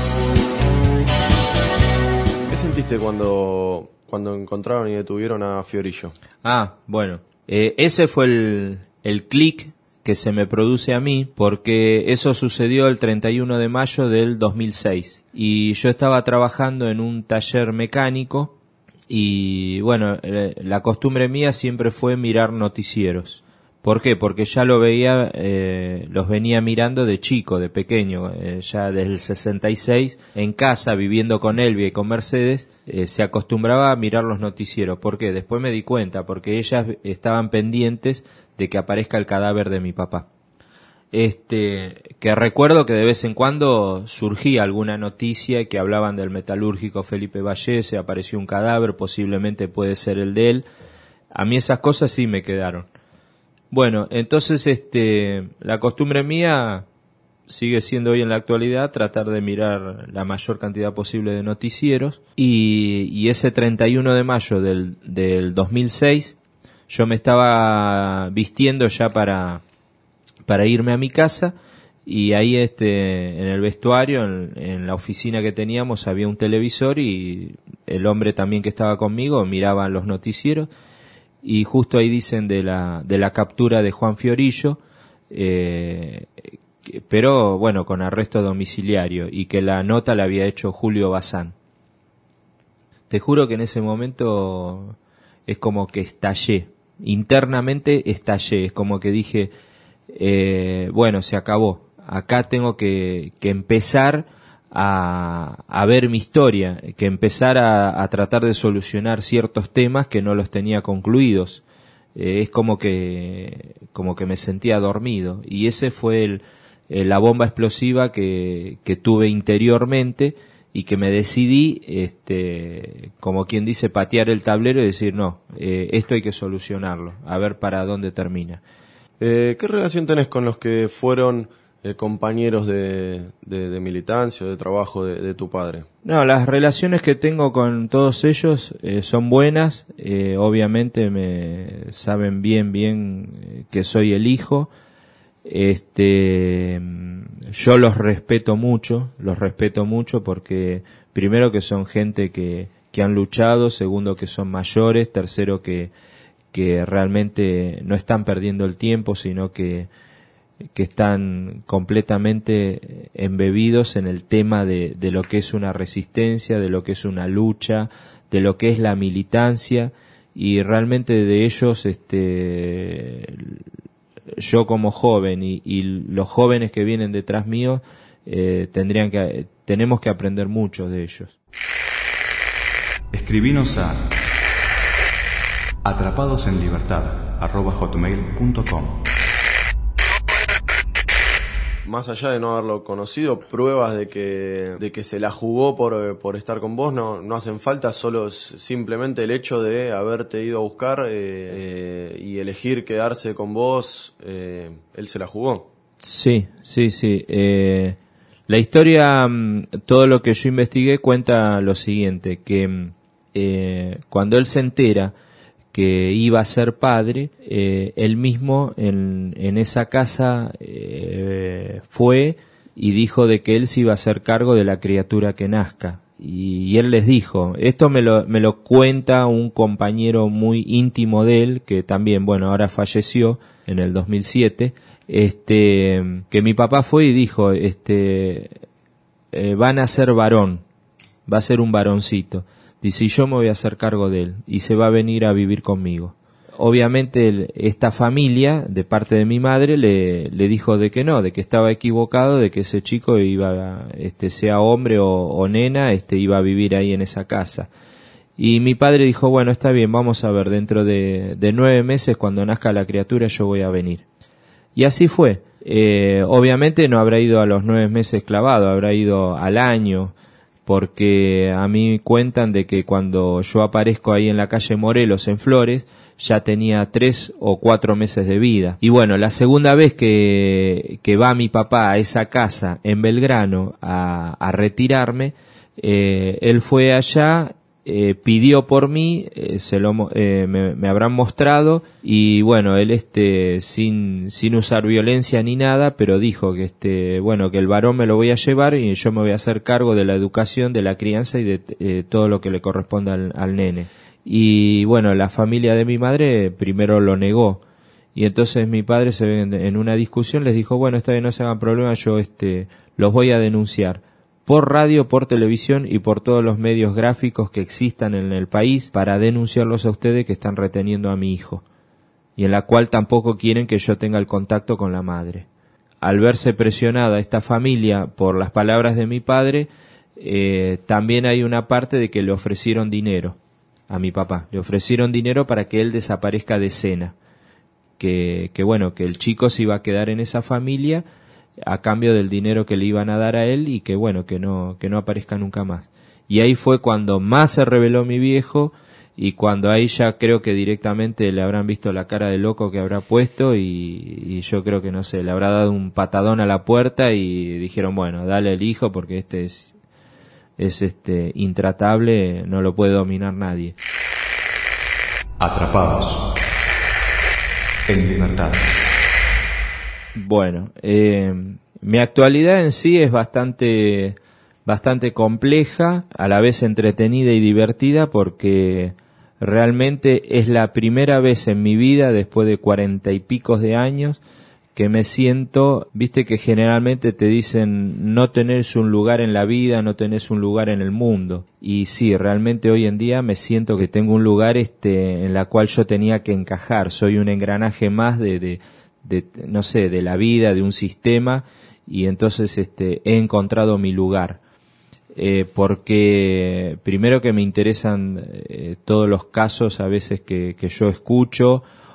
¿Qué sentiste cuando, cuando encontraron y detuvieron a Fiorillo? Ah, bueno, eh, ese fue el, el clic que se me produce a mí, porque eso sucedió el treinta y uno de mayo del dos mil seis. Y yo estaba trabajando en un taller mecánico y, bueno, eh, la costumbre mía siempre fue mirar noticieros. ¿Por qué? Porque ya lo veía, eh, los venía mirando de chico, de pequeño, eh, ya desde el sesenta y seis, en casa, viviendo con Elvia y con Mercedes, eh, se acostumbraba a mirar los noticieros. ¿Por qué? Después me di cuenta, porque ellas estaban pendientes de que aparezca el cadáver de mi papá. Este, que recuerdo que de vez en cuando surgía alguna noticia que hablaban del metalúrgico Felipe Vallese, apareció un cadáver, posiblemente puede ser el de él. A mí esas cosas sí me quedaron. Bueno, entonces este, la costumbre mía sigue siendo hoy en la actualidad tratar de mirar la mayor cantidad posible de noticieros, y, y ese treinta y uno de mayo del, del dos mil seis yo me estaba vistiendo ya para, para irme a mi casa, y ahí este, en el vestuario, en, en la oficina que teníamos, había un televisor y el hombre también que estaba conmigo miraba los noticieros. Y justo ahí dicen de la de la captura de Juan Fiorillo, eh, pero bueno, con arresto domiciliario, y que la nota la había hecho Julio Bazán. Te juro que en ese momento es como que estallé, internamente estallé, es como que dije, eh, bueno, se acabó, acá tengo que, que empezar A, a ver mi historia, que empezar a, a tratar de solucionar ciertos temas que no los tenía concluidos. eh, es como que como que me sentía dormido, y ese fue el, eh, la bomba explosiva que, que tuve interiormente, y que me decidí, este, como quien dice, patear el tablero y decir, no, eh, esto hay que solucionarlo, a ver para dónde termina. Eh, ¿Qué relación tenés con los que fueron eh, compañeros de, de, de militancia o de trabajo de, de tu padre? No, las relaciones que tengo con todos ellos eh, son buenas, eh, obviamente me saben bien, bien eh, que soy el hijo. Este, yo los respeto mucho, los respeto mucho porque primero que son gente que, que han luchado, segundo que son mayores, tercero que, que realmente no están perdiendo el tiempo, sino que, que están completamente embebidos en el tema de, de lo que es una resistencia, de lo que es una lucha, de lo que es la militancia, y realmente de ellos, este, yo como joven y, y los jóvenes que vienen detrás mío, eh, tendrían que, tenemos que aprender mucho de ellos. Escribinos a atrapadosenlibertad arroba hotmail punto com. Más allá de no haberlo conocido, pruebas de que de que se la jugó por, por estar con vos no, no hacen falta, solo simplemente el hecho de haberte ido a buscar eh, eh, y elegir quedarse con vos, eh, él se la jugó. Sí, sí, sí. Eh, la historia, todo lo que yo investigué cuenta lo siguiente, que eh, cuando él se entera que iba a ser padre, eh, él mismo en, en esa casa eh, fue y dijo de que él se iba a hacer cargo de la criatura que nazca. Y, y él les dijo, esto me lo, me lo cuenta un compañero muy íntimo de él, que también, bueno, ahora falleció en el dos mil siete, este, que mi papá fue y dijo, este, eh, van a ser varón, va a ser un varoncito. Dice, y yo me voy a hacer cargo de él, y se va a venir a vivir conmigo. Obviamente el, esta familia, de parte de mi madre, le, le dijo de que no, de que estaba equivocado, de que ese chico iba, este, sea hombre o, o nena, este, iba a vivir ahí en esa casa. Y mi padre dijo, bueno, está bien, vamos a ver, dentro de, de nueve meses, cuando nazca la criatura, yo voy a venir. Y así fue. Eh, obviamente no habrá ido a los nueve meses clavado, habrá ido al año, porque a mí cuentan de que cuando yo aparezco ahí en la calle Morelos, en Flores, ya tenía tres o cuatro meses de vida. Y bueno, la segunda vez que, que va mi papá a esa casa en Belgrano a, a retirarme, eh, él fue allá, eh, pidió por mí, eh, se lo, eh, me, me habrán mostrado, y bueno, él este, sin, sin usar violencia ni nada, pero dijo que este, bueno, que el varón me lo voy a llevar y yo me voy a hacer cargo de la educación, de la crianza y de eh, todo lo que le corresponde al, al nene. Y bueno, la familia de mi madre primero lo negó, y entonces mi padre se ve en, en una discusión, les dijo, bueno, está bien, no se hagan problema, yo este, los voy a denunciar por radio, por televisión y por todos los medios gráficos que existan en el país para denunciarlos a ustedes que están reteniendo a mi hijo, y en la cual tampoco quieren que yo tenga el contacto con la madre. Al verse presionada esta familia por las palabras de mi padre, eh, también hay una parte de que le ofrecieron dinero a mi papá, le ofrecieron dinero para que él desaparezca de escena, que, que bueno, que el chico se iba a quedar en esa familia a cambio del dinero que le iban a dar a él, y que bueno, que no, que no aparezca nunca más. Y ahí fue cuando más se reveló mi viejo, y cuando ahí ya creo que directamente le habrán visto la cara de loco que habrá puesto, y, y yo creo que no sé, le habrá dado un patadón a la puerta y dijeron, bueno, dale el hijo porque este es, es este intratable, no lo puede dominar nadie. Atrapados en libertad. Bueno, eh, mi actualidad en sí es bastante, bastante compleja, a la vez entretenida y divertida, porque realmente es la primera vez en mi vida, después de cuarenta y picos de años, que me siento, viste que generalmente te dicen no tenés un lugar en la vida, no tenés un lugar en el mundo. Y sí, realmente hoy en día me siento que tengo un lugar este en la cual yo tenía que encajar. Soy un engranaje más de, de, de no sé, de la vida, de un sistema, y entonces este he encontrado mi lugar. Eh, porque primero que me interesan eh, todos los casos a veces que, que yo escucho,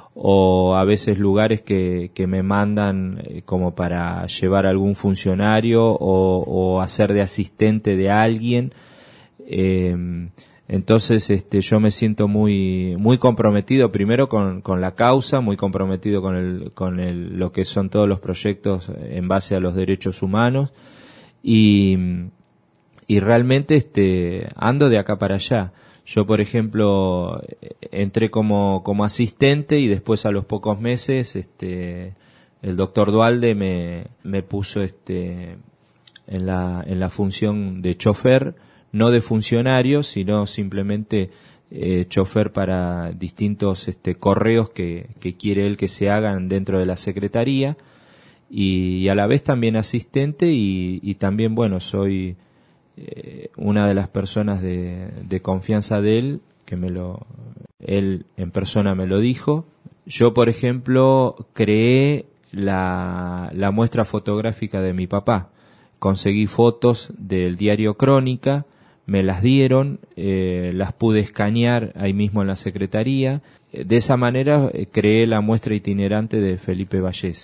o a veces lugares que, que me mandan eh, como para llevar a algún funcionario o, o hacer de asistente de alguien. Eh, entonces este, yo me siento muy muy comprometido primero con, con la causa, muy comprometido con el, con el, lo que son todos los proyectos en base a los derechos humanos, y, y realmente este, ando de acá para allá. Yo, por ejemplo, entré como, como asistente y después a los pocos meses este, el doctor Dualde me, me puso este, en la, en la función de chofer, no de funcionario, sino simplemente eh, chofer para distintos este, correos que, que quiere él que se hagan dentro de la secretaría, y, y a la vez también asistente, y, y también, bueno, soy eh, una de las personas de, de confianza de él, que me lo, él en persona me lo dijo. Yo, por ejemplo, creé la, la muestra fotográfica de mi papá. Conseguí fotos del diario Crónica, me las dieron, eh, las pude escanear ahí mismo en la secretaría. De esa manera eh, creé la muestra itinerante de Felipe Vallés.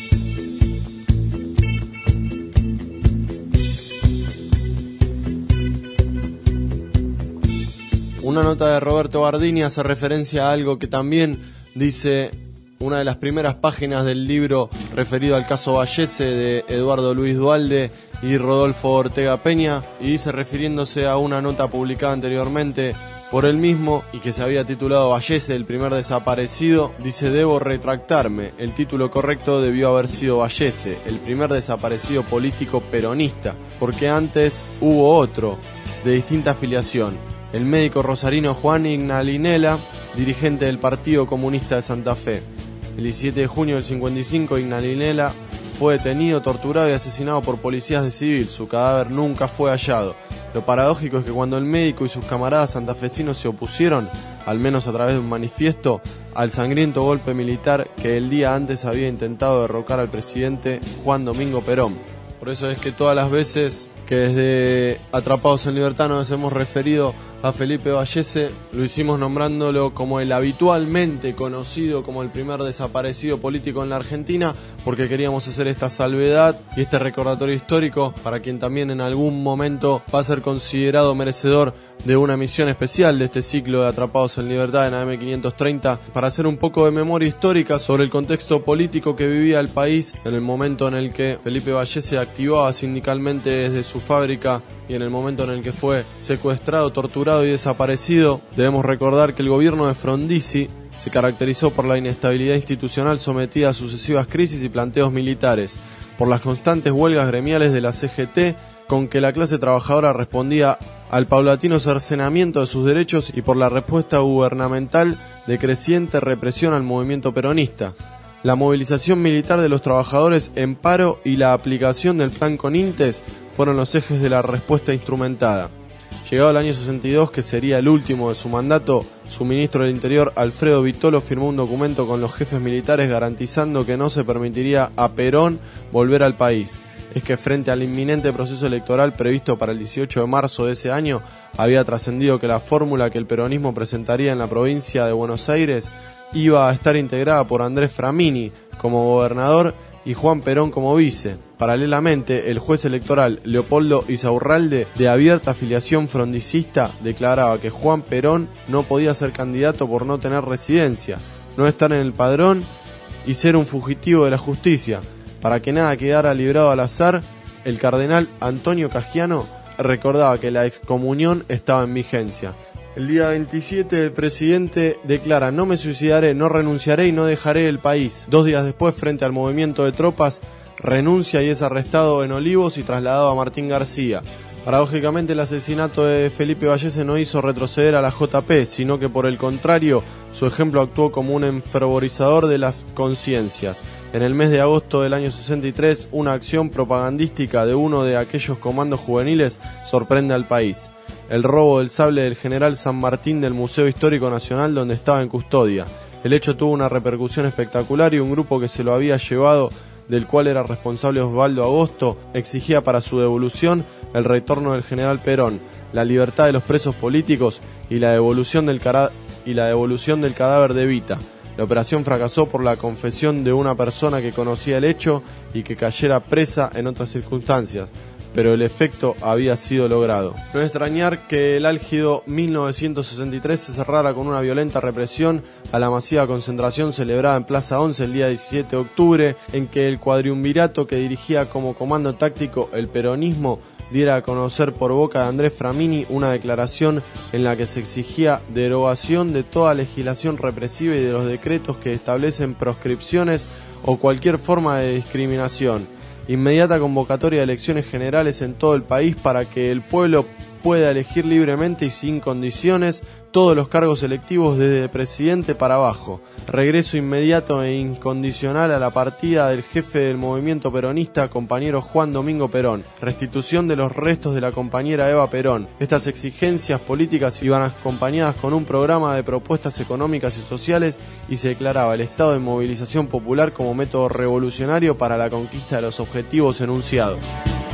Una nota de Roberto Bardini hace referencia a algo que también dice una de las primeras páginas del libro referido al caso Vallese, de Eduardo Luis Dualde y Rodolfo Ortega Peña, y dice, refiriéndose a una nota publicada anteriormente por él mismo y que se había titulado Vallese, el primer desaparecido, dice: debo retractarme, el título correcto debió haber sido Vallese, el primer desaparecido político peronista, porque antes hubo otro, de distinta afiliación, el médico rosarino Juan Ignalinela, dirigente del Partido Comunista de Santa Fe. El diecisiete de junio del cincuenta y cinco, Ignalinela fue detenido, torturado y asesinado por policías de civil. Su cadáver nunca fue hallado. Lo paradójico es que cuando el médico y sus camaradas santafesinos se opusieron, al menos a través de un manifiesto, al sangriento golpe militar que el día antes había intentado derrocar al presidente Juan Domingo Perón. Por eso es que todas las veces que desde Atrapados en Libertad nos hemos referido a Felipe Vallese, lo hicimos nombrándolo como el habitualmente conocido como el primer desaparecido político en la Argentina, porque queríamos hacer esta salvedad y este recordatorio histórico para quien también en algún momento va a ser considerado merecedor de una emisión especial de este ciclo de Atrapados en Libertad en A M quinientos treinta, para hacer un poco de memoria histórica sobre el contexto político que vivía el país en el momento en el que Felipe Vallese activaba sindicalmente desde su fábrica y en el momento en el que fue secuestrado, torturado y desaparecido. Debemos recordar que el gobierno de Frondizi se caracterizó por la inestabilidad institucional sometida a sucesivas crisis y planteos militares, por las constantes huelgas gremiales de la C G T con que la clase trabajadora respondía al paulatino cercenamiento de sus derechos y por la respuesta gubernamental de creciente represión al movimiento peronista. La movilización militar de los trabajadores en paro y la aplicación del plan Conintes fueron los ejes de la respuesta instrumentada. Llegado el año sesenta y dos, que sería el último de su mandato, su ministro del Interior, Alfredo Vitolo, firmó un documento con los jefes militares garantizando que no se permitiría a Perón volver al país. Es que frente al inminente proceso electoral previsto para el dieciocho de marzo de ese año, había trascendido que la fórmula que el peronismo presentaría en la provincia de Buenos Aires iba a estar integrada por Andrés Framini como gobernador y Juan Perón como vice. Paralelamente, el juez electoral Leopoldo Isaurralde, de abierta afiliación frondicista, declaraba que Juan Perón no podía ser candidato por no tener residencia, no estar en el padrón y ser un fugitivo de la justicia. Para que nada quedara librado al azar, el cardenal Antonio Cagiano recordaba que la excomunión estaba en vigencia. El día veintisiete el presidente declara: no me suicidaré, no renunciaré y no dejaré el país. Dos días después, frente al movimiento de tropas, renuncia y es arrestado en Olivos y trasladado a Martín García. Paradójicamente, el asesinato de Felipe Vallese no hizo retroceder a la J P, sino que por el contrario, su ejemplo actuó como un enfervorizador de las conciencias. En el mes de agosto del año sesenta y tres, una acción propagandística de uno de aquellos comandos juveniles sorprende al país: el robo del sable del general San Martín del Museo Histórico Nacional, donde estaba en custodia. El hecho tuvo una repercusión espectacular y un grupo que se lo había llevado, del cual era responsable Osvaldo Agosto, exigía para su devolución el retorno del general Perón, la libertad de los presos políticos y la devolución del, cara- y la devolución del cadáver de Evita. La operación fracasó por la confesión de una persona que conocía el hecho y que cayera presa en otras circunstancias, pero el efecto había sido logrado. No es extrañar que el álgido mil novecientos sesenta y tres se cerrara con una violenta represión a la masiva concentración celebrada en Plaza once el día diecisiete de octubre, en que el cuadriumvirato que dirigía como comando táctico el peronismo diera a conocer por boca de Andrés Framini una declaración en la que se exigía derogación de toda legislación represiva y de los decretos que establecen proscripciones o cualquier forma de discriminación. Inmediata convocatoria de elecciones generales en todo el país para que el pueblo pueda elegir libremente y sin condiciones todos los cargos electivos desde presidente para abajo. Regreso inmediato e incondicional a la partida del jefe del movimiento peronista, compañero Juan Domingo Perón. Restitución de los restos de la compañera Eva Perón. Estas exigencias políticas iban acompañadas con un programa de propuestas económicas y sociales y se declaraba el estado de movilización popular como método revolucionario para la conquista de los objetivos enunciados.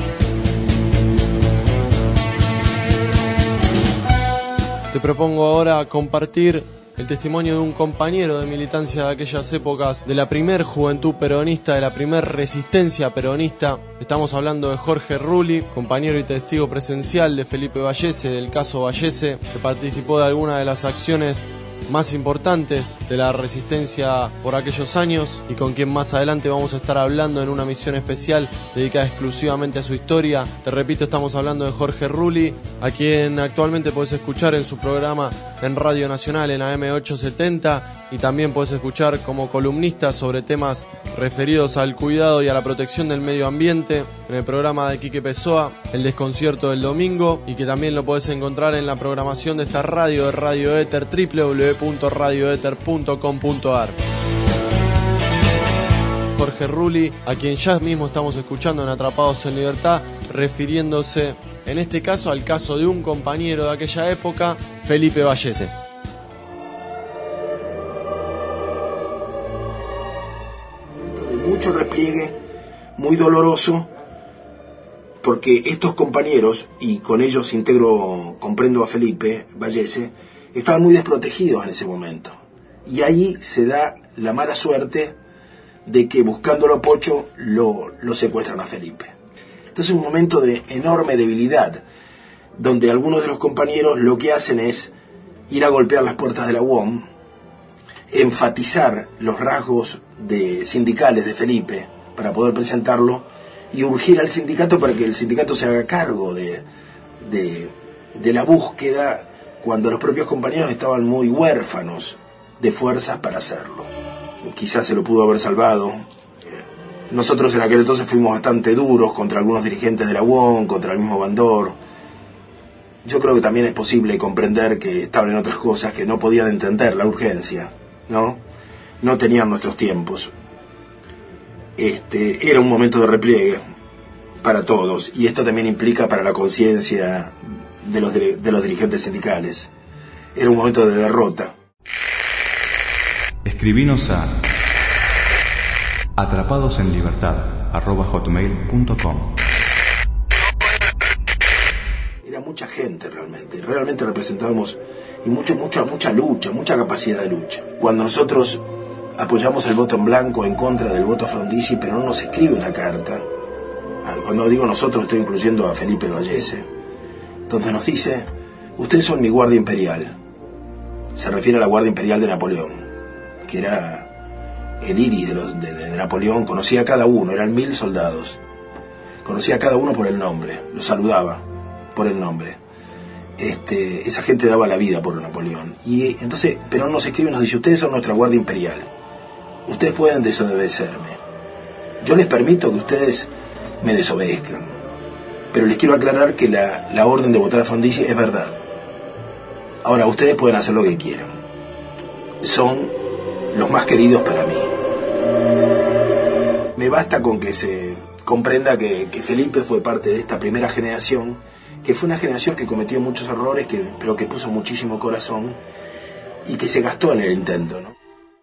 Te propongo ahora compartir el testimonio de un compañero de militancia de aquellas épocas, de la primer juventud peronista, de la primer resistencia peronista. Estamos hablando de Jorge Rulli, compañero y testigo presencial de Felipe Vallese, del caso Vallese, que participó de alguna de las acciones más importantes de la resistencia por aquellos años y con quien más adelante vamos a estar hablando en una misión especial dedicada exclusivamente a su historia. Te repito, estamos hablando de Jorge Rulli, a quien actualmente podés escuchar en su programa en Radio Nacional en A M ochocientos setenta y también podés escuchar como columnista sobre temas referidos al cuidado y a la protección del medio ambiente en el programa de Quique Pessoa, El Desconcierto del Domingo, y que también lo podés encontrar en la programación de esta radio de Radio Éter, doble u doble u doble u punto radio éter punto com punto a r. Jorge Rulli, a quien ya mismo estamos escuchando en Atrapados en Libertad, refiriéndose en este caso al caso de un compañero de aquella época, Felipe Vallese. De mucho repliegue, muy doloroso, porque estos compañeros, y con ellos integro, comprendo a Felipe Vallese, estaban muy desprotegidos en ese momento. Y ahí se da la mala suerte de que buscándolo a Pocho lo, lo secuestran a Felipe. Entonces es un momento de enorme debilidad, donde algunos de los compañeros lo que hacen es ir a golpear las puertas de la U O M, enfatizar los rasgos de sindicales de Felipe para poder presentarlo y urgir al sindicato para que el sindicato se haga cargo de, de, de la búsqueda, cuando los propios compañeros estaban muy huérfanos de fuerzas para hacerlo. Quizás se lo pudo haber salvado. Nosotros en aquel entonces fuimos bastante duros contra algunos dirigentes de la U O M, contra el mismo Bandor. Yo creo que también es posible comprender que estaban en otras cosas, que no podían entender la urgencia, ¿no? No tenían nuestros tiempos. Este, era un momento de repliegue para todos, y esto también implica para la conciencia de los, de los dirigentes sindicales. Era un momento de derrota. Escribinos a atrapadosenlibertad arroba hotmail punto com. Era mucha gente realmente, realmente representábamos y mucho, mucha, mucha lucha, mucha capacidad de lucha. Cuando nosotros apoyamos el voto en blanco en contra del voto a Frondizi, pero no nos escribe una carta. Cuando digo nosotros estoy incluyendo a Felipe Vallese, donde nos dice: ustedes son mi guardia imperial. Se refiere a la guardia imperial de Napoleón, que era el iris de, los, de, de Napoleón. Conocía a cada uno, eran mil soldados. Conocía a cada uno por el nombre, lo saludaba por el nombre. Este, esa gente daba la vida por Napoleón. Y entonces Perón nos escribe y nos dice: ustedes son nuestra guardia imperial. Ustedes pueden desobedecerme. Yo les permito que ustedes me desobedezcan. Pero les quiero aclarar que la, la orden de votar a Frondizi es verdad. Ahora, ustedes pueden hacer lo que quieran. Son los más queridos para mí. Me basta con que se comprenda que, que Felipe fue parte de esta primera generación, que fue una generación que cometió muchos errores, que, pero que puso muchísimo corazón y que se gastó en el intento, ¿no?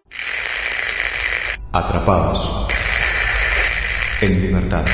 Atrapados en libertad.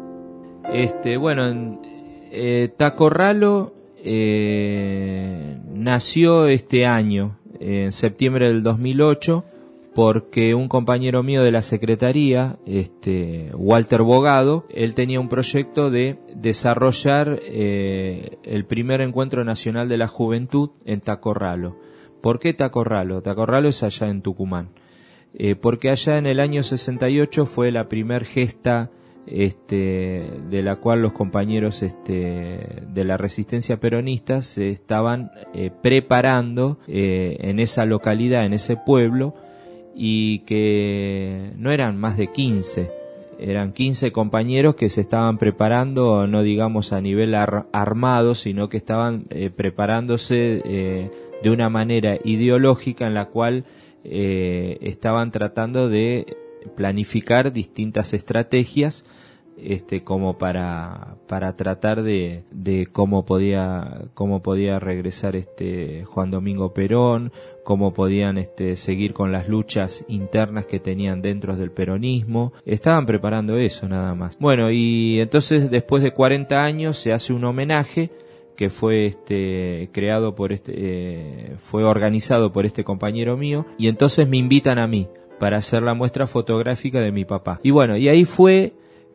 Este, bueno, en, eh, Tacorralo eh, nació este año, en septiembre del dos mil ocho, porque un compañero mío de la secretaría, este, Walter Bogado, él tenía un proyecto de desarrollar eh, el primer encuentro nacional de la juventud en Tacorralo. ¿Por qué Tacorralo? Tacorralo es allá en Tucumán. Eh, porque allá en el año sesenta y ocho fue la primer gesta este, de la cual los compañeros este, de la resistencia peronista se estaban eh, preparando eh, en esa localidad, en ese pueblo, y que no eran más de quince, eran quince compañeros que se estaban preparando, no digamos a nivel ar- armado, sino que estaban eh, preparándose eh, de una manera ideológica en la cual eh, estaban tratando de planificar distintas estrategias este como para para tratar de de cómo podía cómo podía regresar este Juan Domingo Perón, cómo podían este seguir con las luchas internas que tenían dentro del peronismo. Estaban preparando eso nada más. Bueno, y entonces después de cuarenta años se hace un homenaje que fue este creado por este eh, fue organizado por este compañero mío, y entonces me invitan a mí para hacer la muestra fotográfica de mi papá. Y bueno, y ahí fue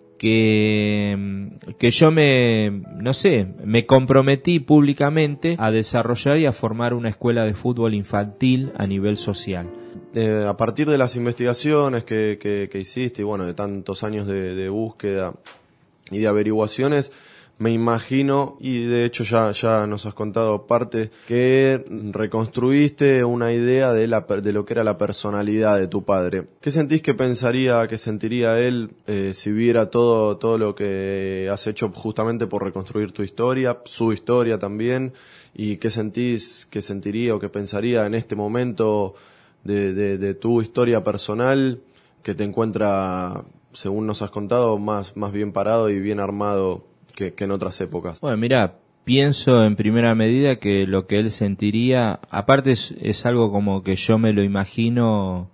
que, que yo me, no sé, me comprometí públicamente a desarrollar y a formar una escuela de fútbol infantil a nivel social. Eh, a partir de las investigaciones que, que, que hiciste y bueno, de tantos años de, de búsqueda y de averiguaciones, me imagino, y de hecho ya, ya nos has contado parte, que reconstruiste una idea de, la, de lo que era la personalidad de tu padre. ¿Qué sentís que pensaría, que sentiría él eh, si viera todo, todo lo que has hecho justamente por reconstruir tu historia, su historia también? ¿Y qué sentís, qué sentiría o qué pensaría en este momento de, de, de tu historia personal, que te encuentra, según nos has contado, más, más bien parado y bien armado Que, que en otras épocas? Bueno, mira, pienso en primera medida que lo que él sentiría, aparte es, es algo como que yo me lo imagino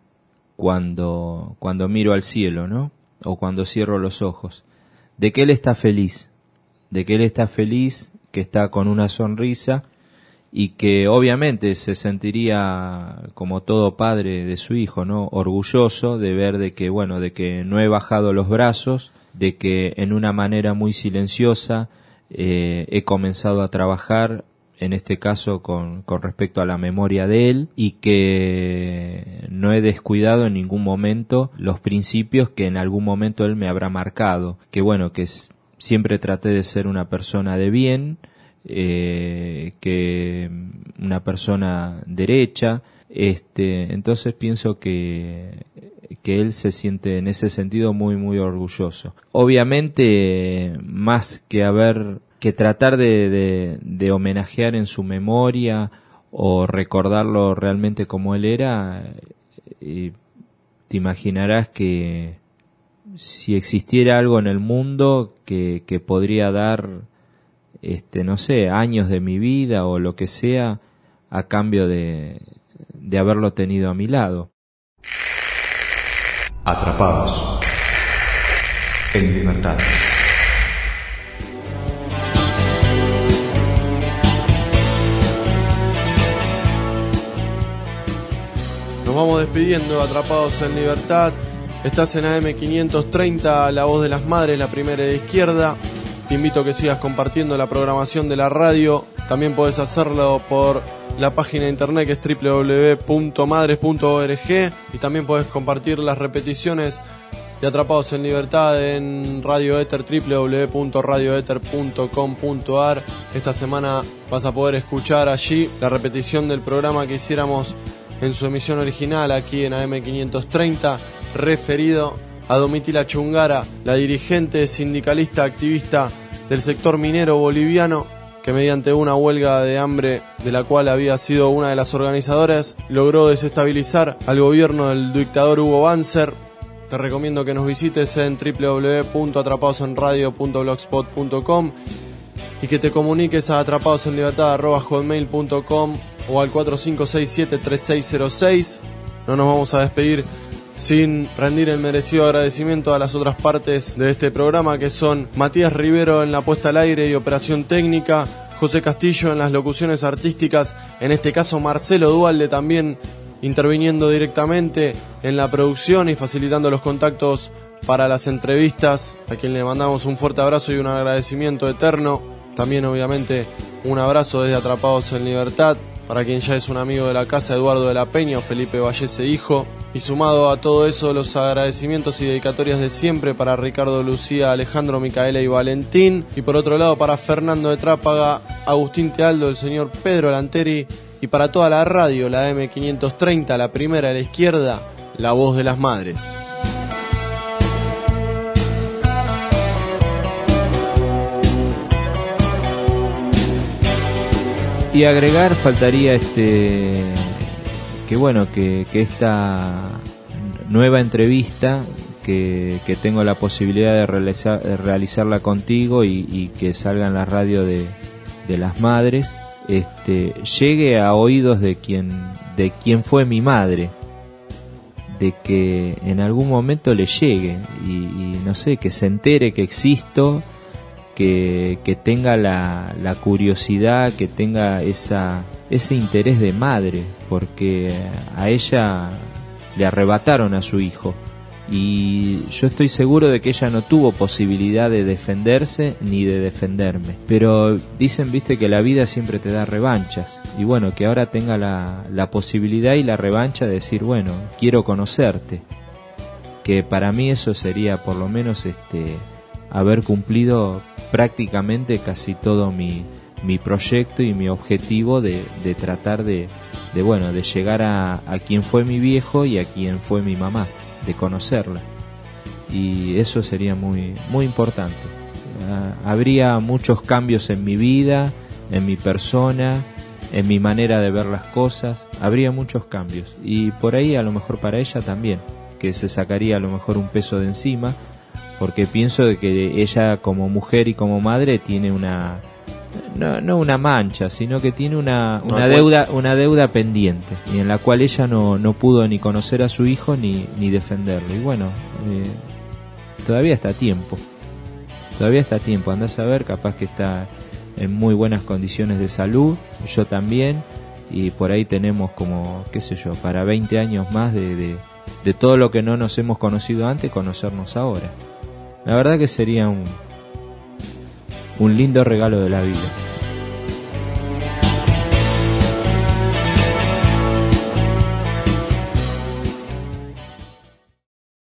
cuando, cuando miro al cielo, ¿no? O cuando cierro los ojos, de que él está feliz, de que él está feliz, que está con una sonrisa, y que obviamente se sentiría como todo padre de su hijo, ¿no? Orgulloso de ver de que, bueno, de que no he bajado los brazos, de que en una manera muy silenciosa eh, he comenzado a trabajar, en este caso con, con respecto a la memoria de él, y que no he descuidado en ningún momento los principios que en algún momento él me habrá marcado, que bueno, que s- siempre traté de ser una persona de bien, eh, que una persona derecha, este, entonces pienso que que él se siente en ese sentido muy muy orgulloso. Obviamente, más que haber que tratar de, de, de homenajear en su memoria o recordarlo realmente como él era, eh, te imaginarás que si existiera algo en el mundo que, que podría dar, este, no sé, años de mi vida o lo que sea a cambio de, de haberlo tenido a mi lado. Atrapados en libertad. Nos vamos despidiendo, Atrapados en Libertad. Estás en A M quinientos treinta, La Voz de las Madres, la primera de izquierda. Te invito a que sigas compartiendo la programación de la radio. También podés hacerlo por la página de internet, que es doble u doble u doble u punto madres punto org, y también podés compartir las repeticiones de Atrapados en Libertad en Radio Éter, doble u doble u doble u punto radio éter punto com punto a r. Esta semana vas a poder escuchar allí la repetición del programa que hiciéramos en su emisión original aquí en A M quinientos treinta, referido a Domitila Chungara, la dirigente sindicalista activista del sector minero boliviano, que mediante una huelga de hambre de la cual había sido una de las organizadoras, logró desestabilizar al gobierno del dictador Hugo Banzer. Te recomiendo que nos visites en doble u doble u doble u punto atrapados en radio punto blogspot punto com y que te comuniques a atrapadosenlibertad arroba hotmail punto com o al cuatro cinco seis siete tres seis cero seis. No nos vamos a despedir sin rendir el merecido agradecimiento a las otras partes de este programa, que son Matías Rivero en la puesta al aire y operación técnica, José Castillo en las locuciones artísticas, en este caso Marcelo Dualde también interviniendo directamente en la producción y facilitando los contactos para las entrevistas, a quien le mandamos un fuerte abrazo y un agradecimiento eterno. También obviamente un abrazo desde Atrapados en Libertad para quien ya es un amigo de la casa, Eduardo de la Peña o Felipe Vallese hijo. Y sumado a todo eso, los agradecimientos y dedicatorias de siempre para Ricardo, Lucía, Alejandro, Micaela y Valentín. Y por otro lado para Fernando de Trápaga, Agustín Tealdo, el señor Pedro Lanteri. Y para toda la radio, la eme quinientos treinta, la primera a la izquierda, la voz de las madres. Y agregar faltaría este que bueno que, que esta nueva entrevista que, que tengo la posibilidad de, realizar, de realizarla contigo y, y que salga en la radio de, de las madres, este llegue a oídos de quien de quien fue mi madre, de que en algún momento le llegue y, y no sé, que se entere que existo, que, que tenga la, la curiosidad, que tenga esa ese interés de madre, porque a ella le arrebataron a su hijo y yo estoy seguro de que ella no tuvo posibilidad de defenderse ni de defenderme, pero dicen, viste, que la vida siempre te da revanchas y bueno, que ahora tenga la, la posibilidad y la revancha de decir, bueno, quiero conocerte, que para mí eso sería por lo menos este haber cumplido prácticamente casi todo mi mi proyecto y mi objetivo de, de tratar de, de bueno de llegar a, a quien fue mi viejo y a quien fue mi mamá, de conocerla, y eso sería muy muy importante. Uh, habría muchos cambios en mi vida, en mi persona, en mi manera de ver las cosas, habría muchos cambios y por ahí a lo mejor para ella también, que se sacaría a lo mejor un peso de encima, porque pienso de que ella como mujer y como madre tiene una No, no una mancha, sino que tiene una, una deuda una deuda pendiente y en la cual ella no, no pudo ni conocer a su hijo ni, ni defenderlo. Y bueno, eh, todavía está a tiempo, todavía está a tiempo. Andás a ver, capaz que está en muy buenas condiciones de salud, yo también, y por ahí tenemos como, qué sé yo, para veinte años más de, de, de todo lo que no nos hemos conocido antes, conocernos ahora. La verdad que sería un un lindo regalo de la vida.